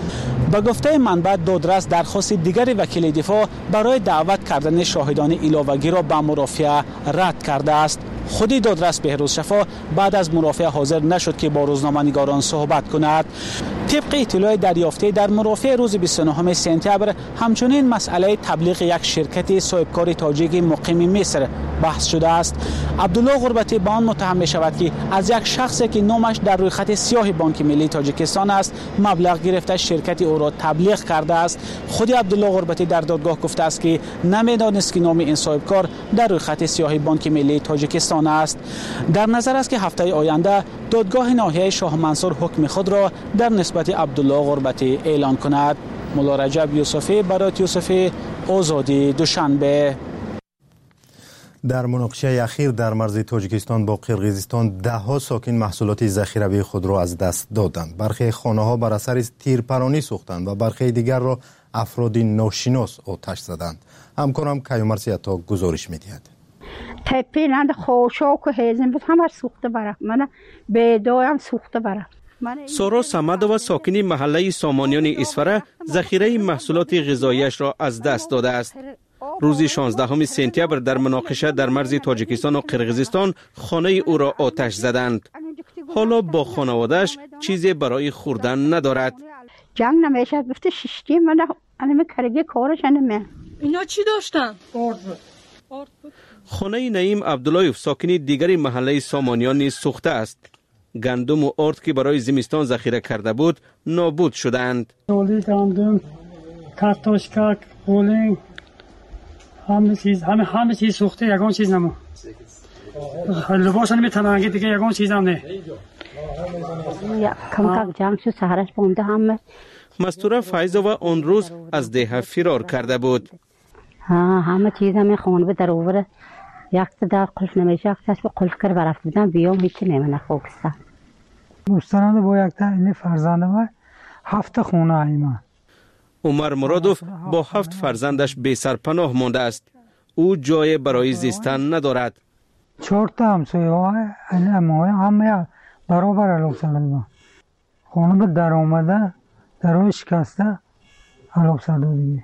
به گفته منبع دادرس درخواست دیگر وکیل دفاع برای دعوت کردن شاهدان علاوه‌ای را به مرافعه رد کرده است. خودی دادرس بهروز شفا بعد از مرافعه حاضر نشد که با روزنامه‌نگاران صحبت کند. طبق اطلاع دریافته در مرافعه روز بیست و نهم سپتامبر همچنین مسئله تبلیغ یک شرکت صاحبکار تاجیک مقیم مصر بحث شده است. عبدالله غربتی به آن متهم می شود که از یک شخصی که نامش در روی خط سیاه بانک ملی تاجیکستان است مبلغ گرفته شرکت او را تبلیغ کرده است. خود عبدالله غربتی در دادگاه گفته است که نمیدانست که نام این صاحبکار در روی خط سیاه بانک ملی تاجیکستان است. در نظر است که هفته آینده دادگاه ناحیه شاه منصور حکم خود را در نسبت عبدالله غربتی اعلان کند. مولا رجب یوسفی برای یوسفی، آزادی، دوشنبه. در مناقشه اخیر در مرز تاجیکستان با قرقیزستان ده ها ساکن محصولات ذخیروی خود را از دست دادند. برخی خانه ها بر اثر تیرپرانی سوختند و برخی دیگر را افراد ناشناس آتش زدند. همکارم کیومرسی عطا گزارش می‌دهد. تپیلند خوشاک و هیزم بود همه سوخته برم. من بیدایم سوخته برم. سارا سمدووا ساکنی محله سامانیان اسفره ذخیره محصولات غذایی‌اش را از دست داده است. روز شانزدهم سپتامبر در مناقشه در مرز تاجیکستان و قرقیزستان خانه او را آتش زدند. حالا با خانواده‌اش چیزی برای خوردن ندارد. جنگ نمیشه گفته ششتی من الان کرگی کارش نمی. اینا چی داشتن؟ خانه نعیم عبداللهیف ساکنی دیگری محله سامانیان نیز سوخته است. گندم و آرد که برای زمستان ذخیره کرده بود نابود شدند. اولی گندم، کارتوشکا، اولین همه چیز همه همه چیز سوخته، یگان چیز نمون. لباس نمیتونن دیگه یگان چیز هم نه. یا کم کم جنگ شد سهرش بونده همه. مستوره فایزووا آن روز از ده فرار کرده بود. ها همه چیز هم خونه به در اوور یک در قلف نمیشه، یک تاش به قلف کر برفت بودن بیام هیچی نمی‌نه خوکستم. مستند با یک تا این فرزند ما هفت خونه ایمان. عمر مرادوف با هفت فرزندش بی سرپناه مانده است. او جای برای زیستن ندارد. چهار تا همسایه ها همه برابر علاق سلام. خونه به در آمده درای شکسته علاق سلام.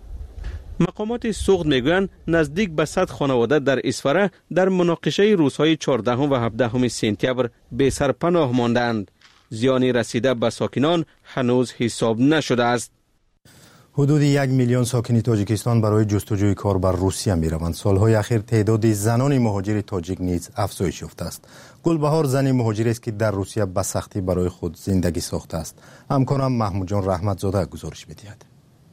مقامات سوخت میگویند نزدیک به صد خانواده در اسفره در مناقشه روزهای چهاردهم و هفدهم سپتامبر بی سرپناه ماندند. زیانی رسیده به ساکنان هنوز حساب نشده است. حدود یک میلیون ساکن تاجیکستان برای جستجوی کار بر روسیه می روند. سالهای اخیر تعداد زنان مهاجر تاجیک نیز افزایش یافته است. گلبهار زنی مهاجری است که در روسیه به سختی برای خود زندگی ساخته است. همکارم محمود جان رحمتزاده گزارش می‌دهد.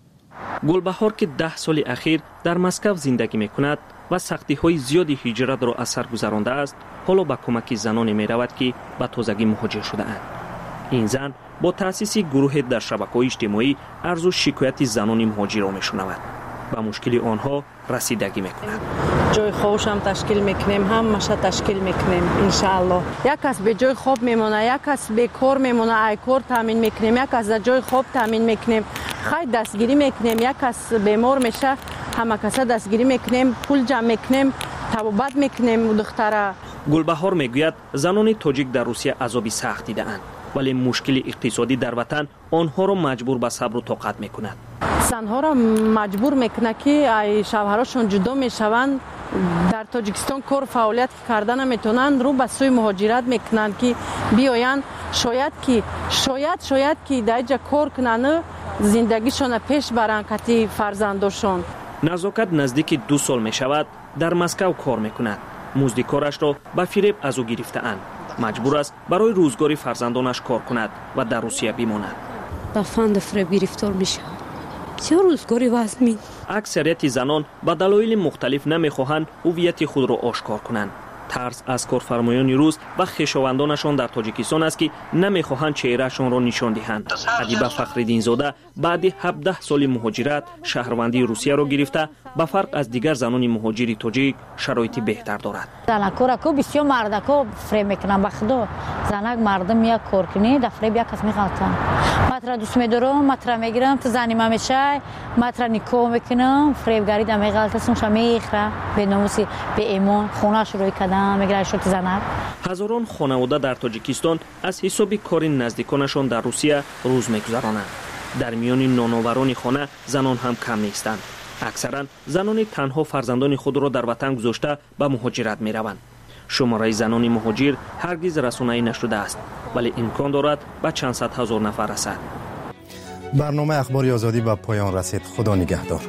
گلبهار که ده سال اخیر در مسکو زندگی می کند و سختی های زیادی هجرت را از سر گذرانده است، حالا با کمک زنانی می رود که به تازگی مهاجر شده اند. این زن با تأسیس گروه در شبکه‌های اجتماعی عرض و شکایت زنان مهاجر را می شنود. به مشکل آنها رسیدگی می کند. جای خوش هم تشکیل میکنیم، هم مشه تشکیل میکنیم انشاءالله. یک کس به جای خواب میمونه، یک کس به کار میمونه، ای کار تامین میکنیم، یک کس در جای خواب تامین میکنیم، خیلی دستگیری میکنیم، یک کس بیمار میشه همه کسا دستگیری میکنیم، پول جمع میکنیم، طبابت میکنیم دختره. گلبهار میگوید زنان تاجیک در روسیه عذابی سخت دیده‌اند، ولی مشکل اقتصادی در وطن آنها را مجبور به صبر و طاقت میکند. زنها را مجبور میکنه که ای شوهراشون جدا میشوند، در تاجیکستان کار فعالیت کردن نمیتونن، رو به سوی مهاجرت میکنن که بیاین، شاید که شاید شاید که در اینجا کار کنن زندگیشون پیش برن کتی فرزنداشون. نزاکت نزدیک دو سال میشود در مسکو کار میکند. مزد کارش را به فریب از او گرفته اند. مجبور است برای روزگاری فرزندانش کار کند و در روسیه بماند. با فند فریب گرفتار میشه. چه روزگاری واسه می؟ اکثریت زنان به دلایل مختلف نمیخواهند هویت خود را آشکار کنند. ترس از کارفرمایان روس و خویشاوندانشان در تاجیکستان است که نمیخواهند چهرهشان را نشان دهند. ادیبه فخرالدین زاده بعد هفده سال مهاجرت شهروندی روسیه را گرفته، به فرق از دیگر زنان مهاجر تاجیک شرایط بهتر دارد. زنکا کو بسیار مردکا فریب میکنن، به خدا زنک مردم یک کار کنی در فریب یک کس میخواتن. متر دوست میدارم، متر میگیرم، تو زنی ما میشه، متر نیکو میکنم، فریبگری دم غلطشون میخره، به ناموسی به ایمان خونه‌اش روی کدام میگیره شد زنک. هزاران خانواده در تاجیکستان از حساب کار نزدیکانشان در روسیه روز میگذرانند. در میان نانآوران خانه زنان هم کم نیستند. اکثرا زنان تنها فرزندان خود را در وطن گذاشته به مهاجرت می روند. شماره زنان مهاجر هرگز رسانه‌ای نشده است، ولی امکان دارد به چند صد هزار نفر رسد. برنامه اخبار آزادی به پایان رسید. خدا نگهدار.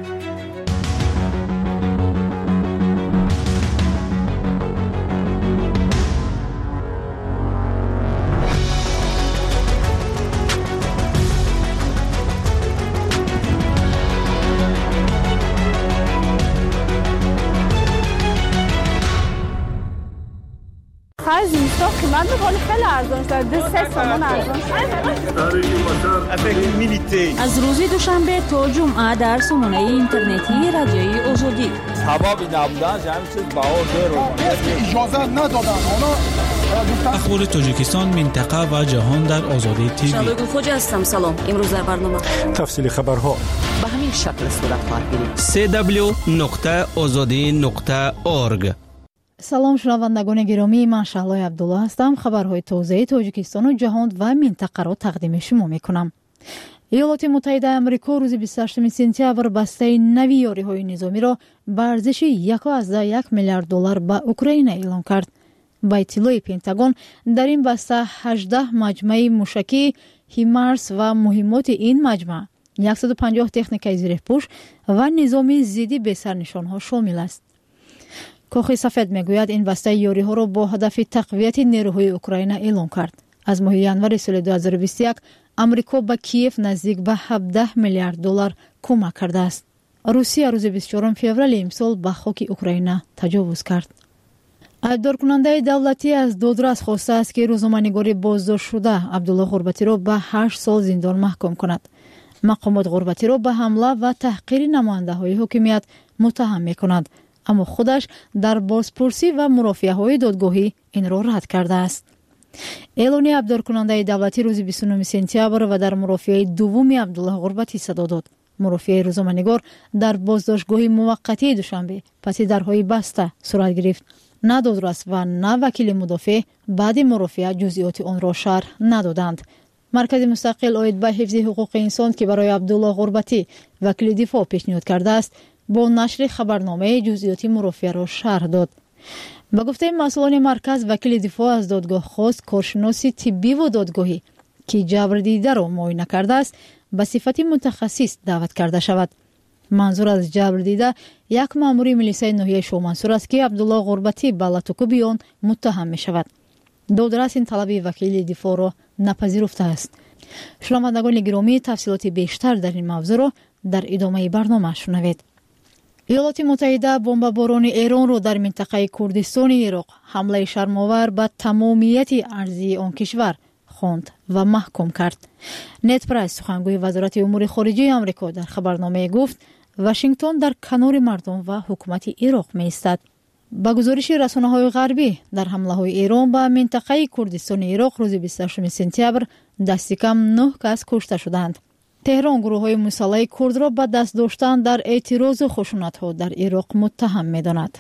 از اینستا قیمت می‌کنه خیلی ارزان شده. دو سه تومان ارزان شده. از روز دوشنبه تا جمعه در سامانه اینترنتی رادیوی آزادی. سبب نبودن همین چیز باور درو. اجازه ندادن. اخبار تاجیکستان، منطقه و جهان در آزادی تیوی. شادو خوج هستم. سلام. امروز در برنامه تفصیل خبرها به همین شکل صورت خواهد گرفت. سه دبلیو نقطه آزادی نقطه اورگ. سلام شنوندگان گرامی، من شهلای عبدالله هستم. خبرهای تازه تاجیکستان و جهان و منطقه را تقدیم شما میکنم. ایالات متحده آمریکا روز بیست و هشتم سپتامبر بسته نوی یاریهای نظامی را به ارزش یک و یک میلیارد دلار به اوکراین اعلام کرد. با اطلاع پنتاگون در این بسته هجده مجمع موشکی هیمارس و مهمات این مجمع صد و پنجاه تکنیک زیرپوش و نظام ضد به سرنشانها شامل است. کاخ سفید میگوید این بسته یاری ها را با هدف تقویت نیروهای اوکراین اعلام کرد. از ماه ژانویه سال دو هزار و بیست و یک آمریکا به کیف نزدیک به هفده میلیارد دلار کمک کرده است. روسیه روز بیست و چهارم فوریه امسال به خاک اوکراین تجاوز کرد. ایدار کننده دولتی از دادرس خواسته است که روزنامه‌نگار بازداشت شده عبدالله غربتی را به هشت سال زندان محکوم کند. مقامات غربتی را به حمله و تحقیر نماینده‌های حکومت متهم می‌کند، اما خودش در بازپرسی و مرافعه‌های دادگاهی این را رد کرده است. اعلان ابدار کننده دولتی روز بیست و نه سپتامبر و در مرافعه دوم عبدالله غربتی صدا داد. مرافعه روزنامه‌نگار در بازداشتگاه موقتی دوشنبه پس درهای بسته صورت گرفت. نه دادرس و نه وکیل مدافع بعد مرافعه جزئیات آن را شرح ندادند. مرکز مستقل آید به حفظ حقوق انسان که برای عبدالله غربتی وکیل دفاع پیشنهاد کرده است با نشر خبرنامه جزئیات مرافعه را شرح داد. به گفته مسئولان مرکز، وکیل دفاع از دادگاه خواست کارشناس طبی و دادگاهی که جبر دیده را معاینه کرده است به صفت متخصص دعوت کرده شود. منظور از جبر دیده یک مأمور ملیسه ناحیه شومنصور است که عبدالله غربتی به لطوک بیان متهم می شود. دادرس این طلب وکیل دفاع را نپذیرفته است. شنوندگان گرامی، تفصیلات بیشتر در این موضوع را در ادامه برنامه شنوید. ایالات متحده بمباران ایران را در منطقه کردستان عراق حمله شرم‌آور به تمامیت ارضی آن کشور خواند و محکوم کرد. نت پرایس سخنگوی وزارت امور خارجه آمریکا در خبرنامه گفت واشنگتن در کنار مردم و حکومت عراق می‌ایستد. با گزارش رسانه‌های غربی در حمله‌های ایران به منطقه کردستان عراق روز بیست و هشتم سپتامبر دست کم نه کس کشته شدند. تهران گروه‌های مسلح کرد را به دست داشتن در اعتراض و خشونت‌ها در عراق متهم می‌داند.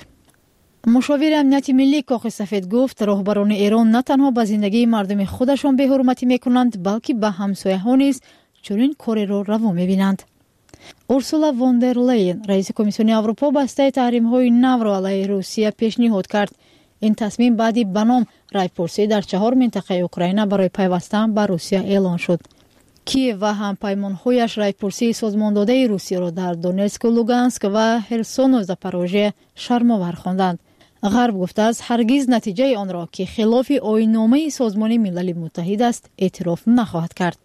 مشاور امنیت ملی کاخ سفید گفت راهبران ایران نه تنها به زندگی مردم خودشان بی‌حرمتی می‌کنند بلکه به همسایه‌ها نیز چنین کاری را روا می‌بینند. اورسولا وان در لین رئیس کمیسیون اروپا بسته تحریم‌های نو را علیه روسیه پیشنهاد کرد. این تصمیم بعدی به نام رایپرسی در چهار منطقه اوکراین برای پیوستن به روسیه اعلان شد. کیف و همپیمان‌هایش رایپرسی سازمان داده روسیه را در دونتسک و لوگانسک و هرسون و زاپاروژه شرم‌آور خواندند. غرب گفته است هرگز نتیجه آن را که خلاف آیین‌نامه سازمان ملل متحد است اعتراف نخواهد کرد.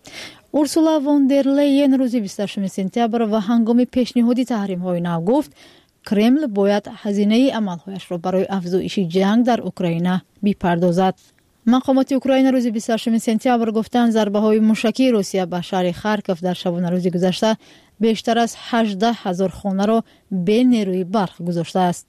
اورسولا وان در لین روز بیست و هشتم سپتامبر و هنگام پیشنهاد تحریم‌های نو گفت کرمل باید هزینه عمل‌هایش را برای افزایش جنگ در اوکراین بپردازد. مقامات اوکراین روز بیست و هشتم سپتامبر گفتند ضربه‌های موشکی روسیه به شهر خارکوف در شبانه روز گذشته بیشتر از هجده هزار خانه را به نیروی برق گذاشته است.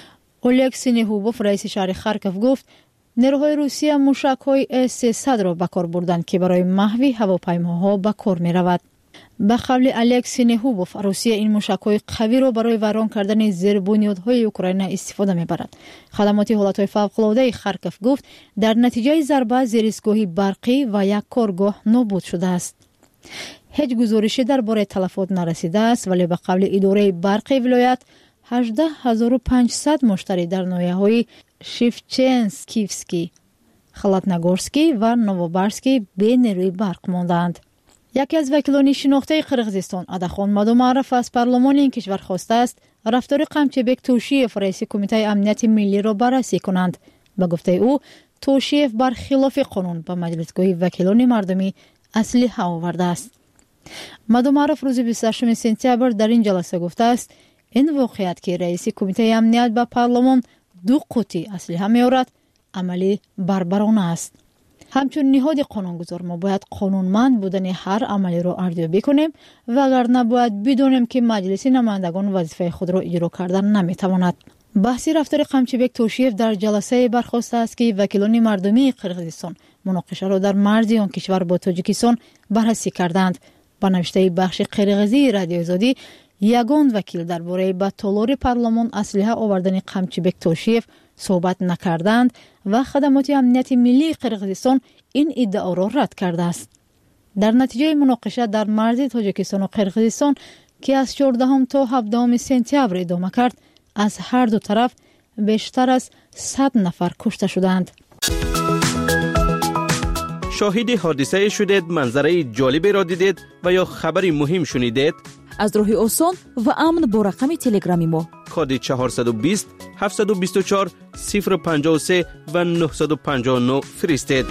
اولگ سینهوبوف رئیس شهر خارکوف گفت نیروهای روسیه موشک‌های اس سیصد را به کار بردند که برای محو هواپیماها به کار می‌رود. به قول الکس سینهوبوف روسیه این موشک‌های قوی را برای ویران کردن زیربنیادهای اوکراین استفاده می‌برد. خدمات حالت‌های فوق‌العاده خارکوف گفت در نتیجه ضربه زیرایستگاه برقی و یک کارگاه نابود شده است. هیچ گزارشی درباره تلفات نرسیده است، ولی به قول اداره برق ولایت هجده هزار و پانصد مشتری در ناحیه‌های شیفچنسکیفسکی، خلاتنگورسکی و نووبارسکی به نیروی برق ماندند. یکی از وکیلان شناخته قرغیزستان، اداخان مادومعرف، از پارلمان این کشور خواسته است رفتار قمچبک توشیف رئیس کمیته امنیت ملی را بررسی کنند. به گفته او، توشیف برخلاف قانون به مجلسگاه وکیلان مردمی اسلحه آورده است. مادومعرف روز بیست و هشتم سپتامبر در این جلسه گفته است این واقعیت که رئیس کمیته امنیت به پارلمان دو قوطی اسلحه می‌آورد عملی بربرانه است. همچون نهاد قانونگذار ما باید قانونمند بودن هر عملی را ارزیابی کنیم و اگر نباید بدونیم که مجلس نمایندگان وظیفه خود را اجرا کردن نمیتواند. بحثی رفتار قمچبک توشیف در جلسه برخواسته است که وکیلان مردمی قرغیزستان مناقشه را در مرز آن کشور با تاجیکستان بررسی کردند. با نوشته بخش قرغیزی رادیو آزادی، یگان وکیل درباره به تالار پارلمان اسلحه آوردن قمچبک توشیف صحبت نکردند و خدمات امنیت ملی قرغیزستان این ادعا را رد کرده است. در نتیجه مناقشه در مرز تاجیکستان و قرغیزستان که از چهاردهم تا هفدهم سپتامبر ادامه کرد، از هر دو طرف بیشتر از صد نفر کشته شدند. شاهد حادثه شدید، منظره جالبی را دیدید و یا خبری مهم شنیدید؟ از راه آسان و امن با رقم تلگرامی ما کد چهارصد و بیست هفتصد و بیست و چهار صفر پنجاه و سه و نهصد و پنجاه و نه فرستید.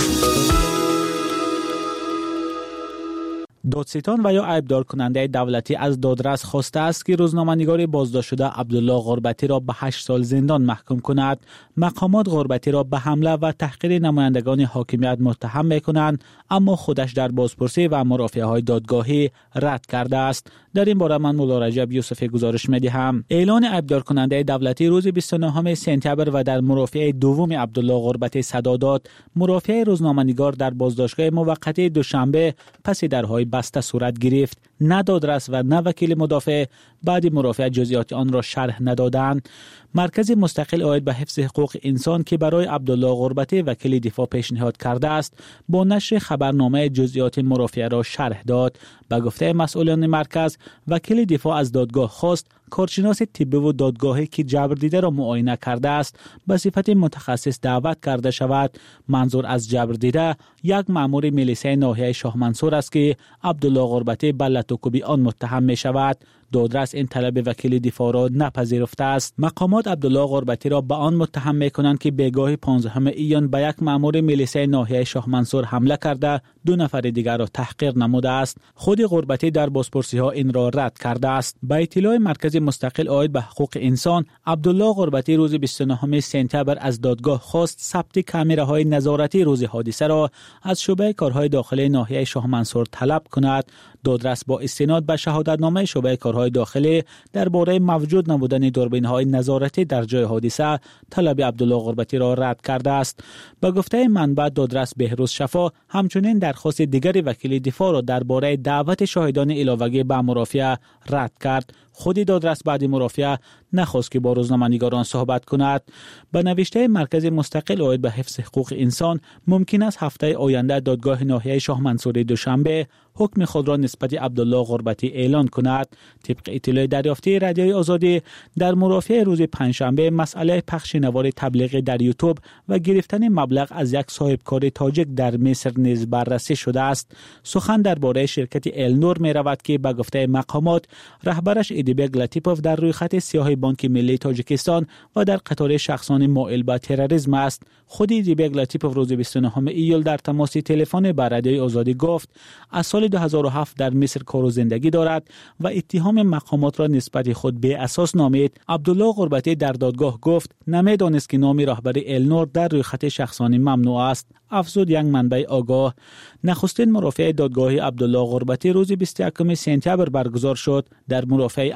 دادستان و یا عیبدار کننده دولتی از دادرس خواسته است که روزنامه‌نگار بازداشت شده عبدالله غربتی را به هشت سال زندان محکوم کند. مقامات غربتی را به حمله و تحقیر نمایندگان حاکمیت متهم می‌کنند، اما خودش در بازپرسی و مرافعه‌های دادگاهی رد کرده است. در این باره من مولا رجب یوسفی گزارش می‌دهم. اعلان عیبدار کننده دولتی روز بیست و نهم سپتامبر و در مرافعه دوم عبدالله غربتی صدا داد. مرافع روزنامه‌نگار در بازداشتگاه موقتی دوشنبه پس درهای بسته صورت گرفت. نه دادرس و نه وکیل مدافع بعد مرافعه جزئیات آن را شرح ندادند. مرکز مستقل عاید به حفظ حقوق انسان که برای عبدالله غربتی وکیل دفاع پیشنهاد کرده است، با نشر خبرنامه جزئیات مرافعه را شرح داد. به گفته مسئولان مرکز، وکیل دفاع از دادگاه خواست کارشناس طبی و دادگاهی که جبر دیده را معاینه کرده است به صفت متخصص دعوت کرده شود. منظور از جبر دیده یک مأمور میلیسه ناحیه شاه منصور است که عبدالله غربتی به لطوکوبی آن متهم می شود. دادرس این طلب وکیل دفاع را نپذیرفته است. مقامات عبدالله غربتی را به آن متهم می کنند که بیگاه پانزدهم ایان به یک مأمور میلیسه ناحیه شاه منصور حمله کرده دو نفر دیگر را تحقیر نموده است. خود غربتی در بازپرسی ها این را رد کرده است. به اطلاع مرکز مستقل عاید به حقوق انسان، عبدالله غربتی روز بیست و نهم سپتامبر از دادگاه خواست ثبت کامراهای نظارتی روز حادثه را از شعبه کارهای داخلی ناحیه شاه منصور طلب کند. دادرس با استناد به شهادتنامه شعبه کارهای داخلی درباره موجود نبودن دوربین‌های نظارتی در جای حادثه طلب عبدالله غربتی را رد کرده است. به گفته منبع دادرس بهروز شفا همچنین درخواست دیگری وکیل دفاع را درباره دعوت شاهدان علاوه‌ای به مرافعه رد کرد. خود دادرس بعد مرافعه نخواست که با روزنامه‌نگاران صحبت کند. به نوشته مرکز مستقل عاید به حفظ حقوق انسان، ممکن است هفته آینده دادگاه ناحیه شاه منصور دوشنبه حکم خود را نسبت عبدالله غربتی اعلان کند. طبق اطلاع دریافتی رادیوی آزادی، در مرافعه روز پنجشنبه مسئله پخش نوار تبلیغی در یوتیوب و گرفتن مبلغ از یک صاحبکار تاجیک در مصر نیز بررسی شده است. سخن درباره شرکت النور می رود که به گفته مقامات رهبرش ایدیبگ لطیپوف در روی خط سیاه بانک ملی تاجیکستان و در قطار شخصان مائل به تروریسم است. خود ایدیبگ لطیپوف روز بیست و نهم ایول در تماس تلفنی با رادیوی آزادی گفت از سال دو هزار و هفت در مصر کار و زندگی دارد و اتهام مقامات را نسبت خود به اساس نامید. عبدالله غربتی در دادگاه گفت نمیدانست که نام رهبر النور در روی خط شخصانی ممنوع است. افزود یک منبع آگاه. نخستین مرافعه دادگاهی عبدالله غربتی روز بیست و یکم سپتامبر برگزار شد. در مرافعه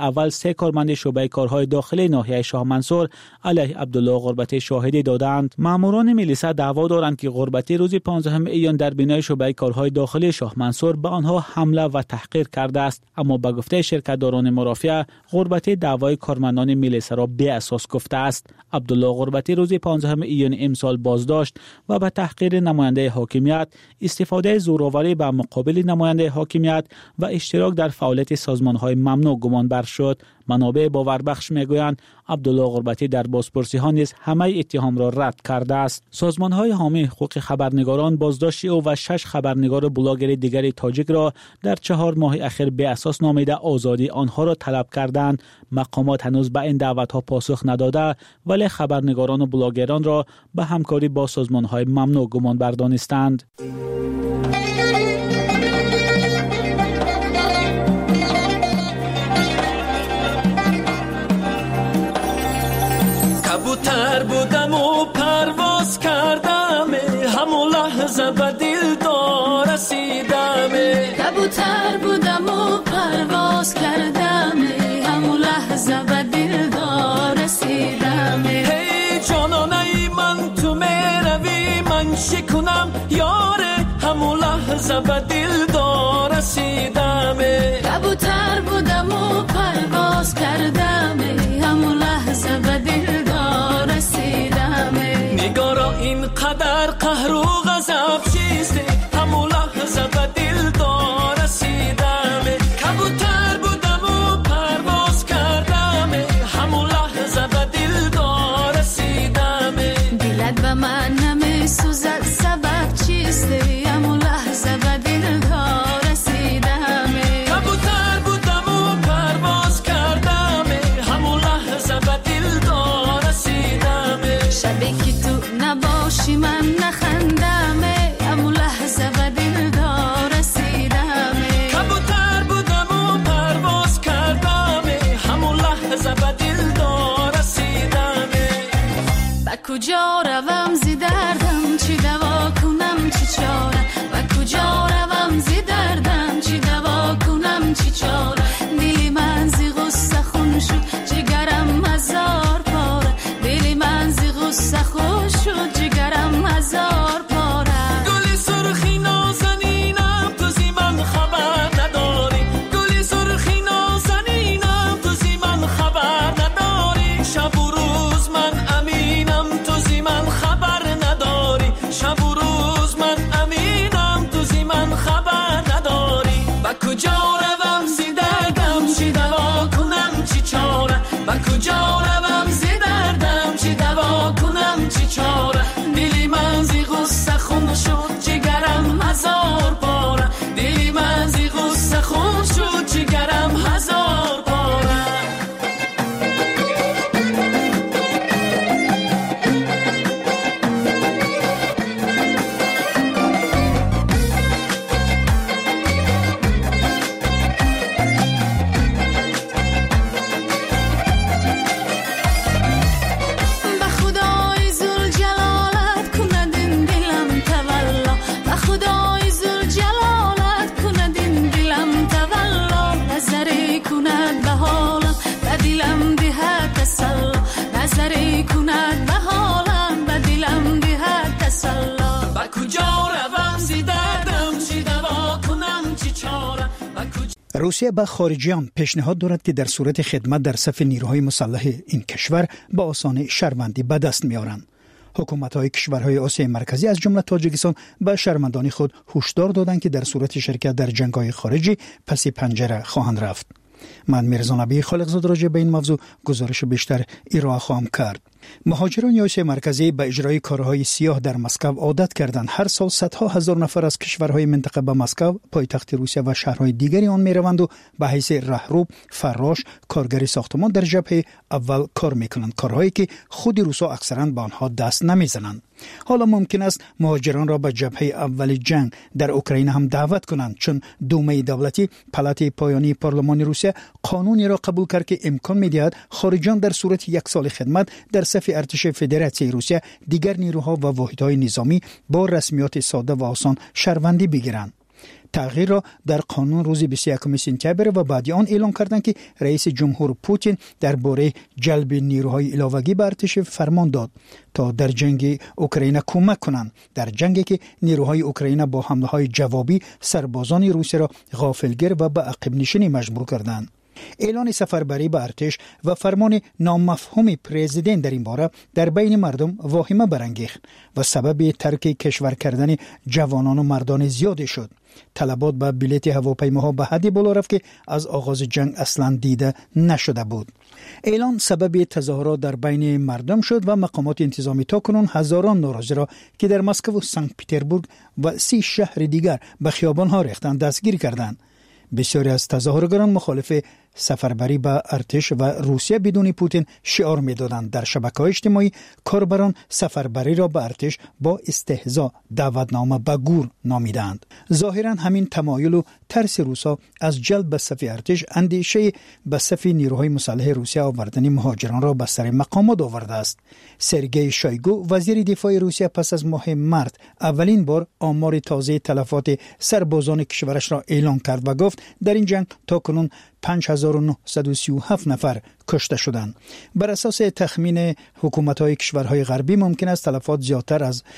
اول سه کارمند شعبه کارهای داخلی ناحیه شاه منصور علیه عبدالله غربتی شاهدی دادند. ماموران میلیسا دعوا دارند که غربتی روز پانزدهم ایون در بینای شعبه کارهای داخلی شاه منصور به آنها حمله و تحقیر کرده است، اما به گفته شرکتداران مرافعه غربتی دعوای کارمندان میلیسا را بی اساس گفته است. عبدالله غربتی روز پانزدهم ایون امسال بازداشت و به تحقیر نماینده حاکمیت، استفاده زوراوری به مقابل نماینده حاکمیت و اشتراک در فعالیت سازمان‌های ممنوع گمان بر شد. منابع باوربخش میگویند عبدالله غربتی در بازپرسی ها نیز همه اتهام را رد کرده است. سازمان‌های حامی حقوق خبرنگاران بازداشت او و شش خبرنگار بلاگر دیگر تاجیک را در چهار ماه اخیر به اساس نامیده آزادی آنها را طلب کردند. مقامات هنوز به این دعوت‌ها پاسخ نداده، ولی خبرنگاران و بلاگران را به همکاری با سازمان‌های ممنوع گمان بر دانستند. کبوتر بودم و پرواز کردم، همون لحظه به دلدار رسیدم. کبوتر بودم و پرواز کردم، همون لحظه به دلدار رسیدم. هی جانانه من تو میروی من شکنم یاره، همون لحظه به دلدار رسیدم. کبوتر بودم و پرواز کردم، همون لحظه به دلدار رسیدم. نگارا اینقدر قهر و غضب چیست، همون لحظه به دلدار رسیدم. کبوتر بودم و پرواز کردم، همون لحظه به دلدار رسیدم. دلت به من نمیسوزد سبب چیست، همون لحظه به دلدار رسیدم. کبوتر بودم و پرواز کردم، همون لحظه به دلدار رسیدم. شبی که تو نباشی من نخندم، همون لحظه به دلدار رسیدم. کبوتر بودم و پرواز کردم، همون لحظه به دلدار رسیدم. با کجا روم زی دردم، چی دوا کنم چی چاره. با کجا روم زی دردم، چی دوا کنم چی چاره. دلی من زی غصه خون شد، جگرم هزار پاره. دلی من زی غصه خون شد، جگرم هزار پاره. گلی سرخی نازنینم تو زی من خبر نداری. گلی سرخی نازنینم تو زی من خبر نداری. شب و روز من امینم تو زی من خبر نداری. شب و روز من امینم تو زی من خبر نداری. با کجا روم زی دردم، چی دوا کنم چی چاره. با کجا روم زی دردم، چی دوا کنم چی چاره. دلی من زی غصه خون شد، جگرم هزار پاره. دلی من زی غصه خون شد، جگرم هزار پاره. به خدای ذوالجلالت کند این دلم تولا. به خدای ذوالجلالت کند این دلم تولا. نظری کند به حالم به دلم دهد تسلا. نظری کند به حالم به دلم دهد تسلا. با کجا روم زی دردم، چی دوا کنم چی چاره. روسیه به خارجیان پیشنهاد دارد که در صورت خدمت در صف نیروهای مسلح این کشور با آسانی شهروندی به دست میارند. حکومت‌های کشورهای آسیای مرکزی از جمله تاجیکستان به شهروندان خود هشدار دادند که در صورت شرکت در جنگ‌های خارجی پس پنجره خواهند رفت. من میرزا نبی خالقزاده راجع به این موضوع گزارش بیشتر ارائه خواهم کرد. مهاجران آسیای مرکزی به اجرای کارهای سیاه در مسکو عادت کردند. هر سال صدها هزار نفر از کشورهای منطقه به مسکو، پایتخت روسیه و شهرهای دیگری آن میروند و به حیث راهرو، فراش، کارگر ساختمان در جبهه اول کار میکنند، کارهایی که خود روسا اکثرا به آنها دست نمیزنند. حالا ممکن است مهاجران را به جبهه اول جنگ در اوکراین هم دعوت کنند، چون دومه دولتی پالات پایانی پارلمان روسیه قانونی را قبول کرد که امکان می‌دهد خارجیان در صورت یک سال خدمت در صف ارتش فدراسیون روسیه دیگر نیروها و واحدهای نظامی با رسمیات ساده و آسان شهروندی بگیرند. تغییر را در قانون روز بیست و یکم سپتامبر و بعد آن اعلام کردند که رئیس جمهور پوتین درباره جلب نیروهای علاوه‌ای به ارتش فرمان داد تا در جنگ اوکراین کمک کنند، در جنگی که نیروهای اوکراین با حمله‌های جوابی سربازان روسیه را غافلگیر و به عقب نشینی مجبور کردند. اعلان سفربری به ارتش و فرمان نامفهوم پرزیدنت در این باره در بین مردم واهمه برانگیخت و سبب ترک کشور کردن جوانان و مردان زیاد شد. طلبات به بلیط هواپیماها به حدی بالا رفت که از آغاز جنگ اصلا دیده نشده بود. اعلان سبب تظاهرات در بین مردم شد و مقامات انتظامی تاکنون هزاران ناراضی را که در مسکو و سنت پترزبورگ و سی شهر دیگر به خیابان‌ها ریختند دستگیر کردند. بسیاری از تظاهرگران مخالف سفربری به ارتش و روسیه بدون پوتین شعار می‌دادند. در شبکه‌های اجتماعی کاربران سفربری را به ارتش با استهزا دعوتنامه به گور نامیدند. ظاهراً همین تمایل و ترس روسا از جلب به صف ارتش اندیشه به صف نیروهای مسلح روسیه آوردن مهاجران را به سر مقامات آورده است. سرگئی شویگو وزیر دفاع روسیه پس از ماه مارس اولین بار آمار تازه تلفات سربازان کشورش را اعلام کرد و گفت در این جنگ تاکنون پنج هزار و نهصد و سی و هفت نفر کشته شدند. بر اساس تخمین حکومت‌های کشورهای غربی ممکن است تلفات زیادتر از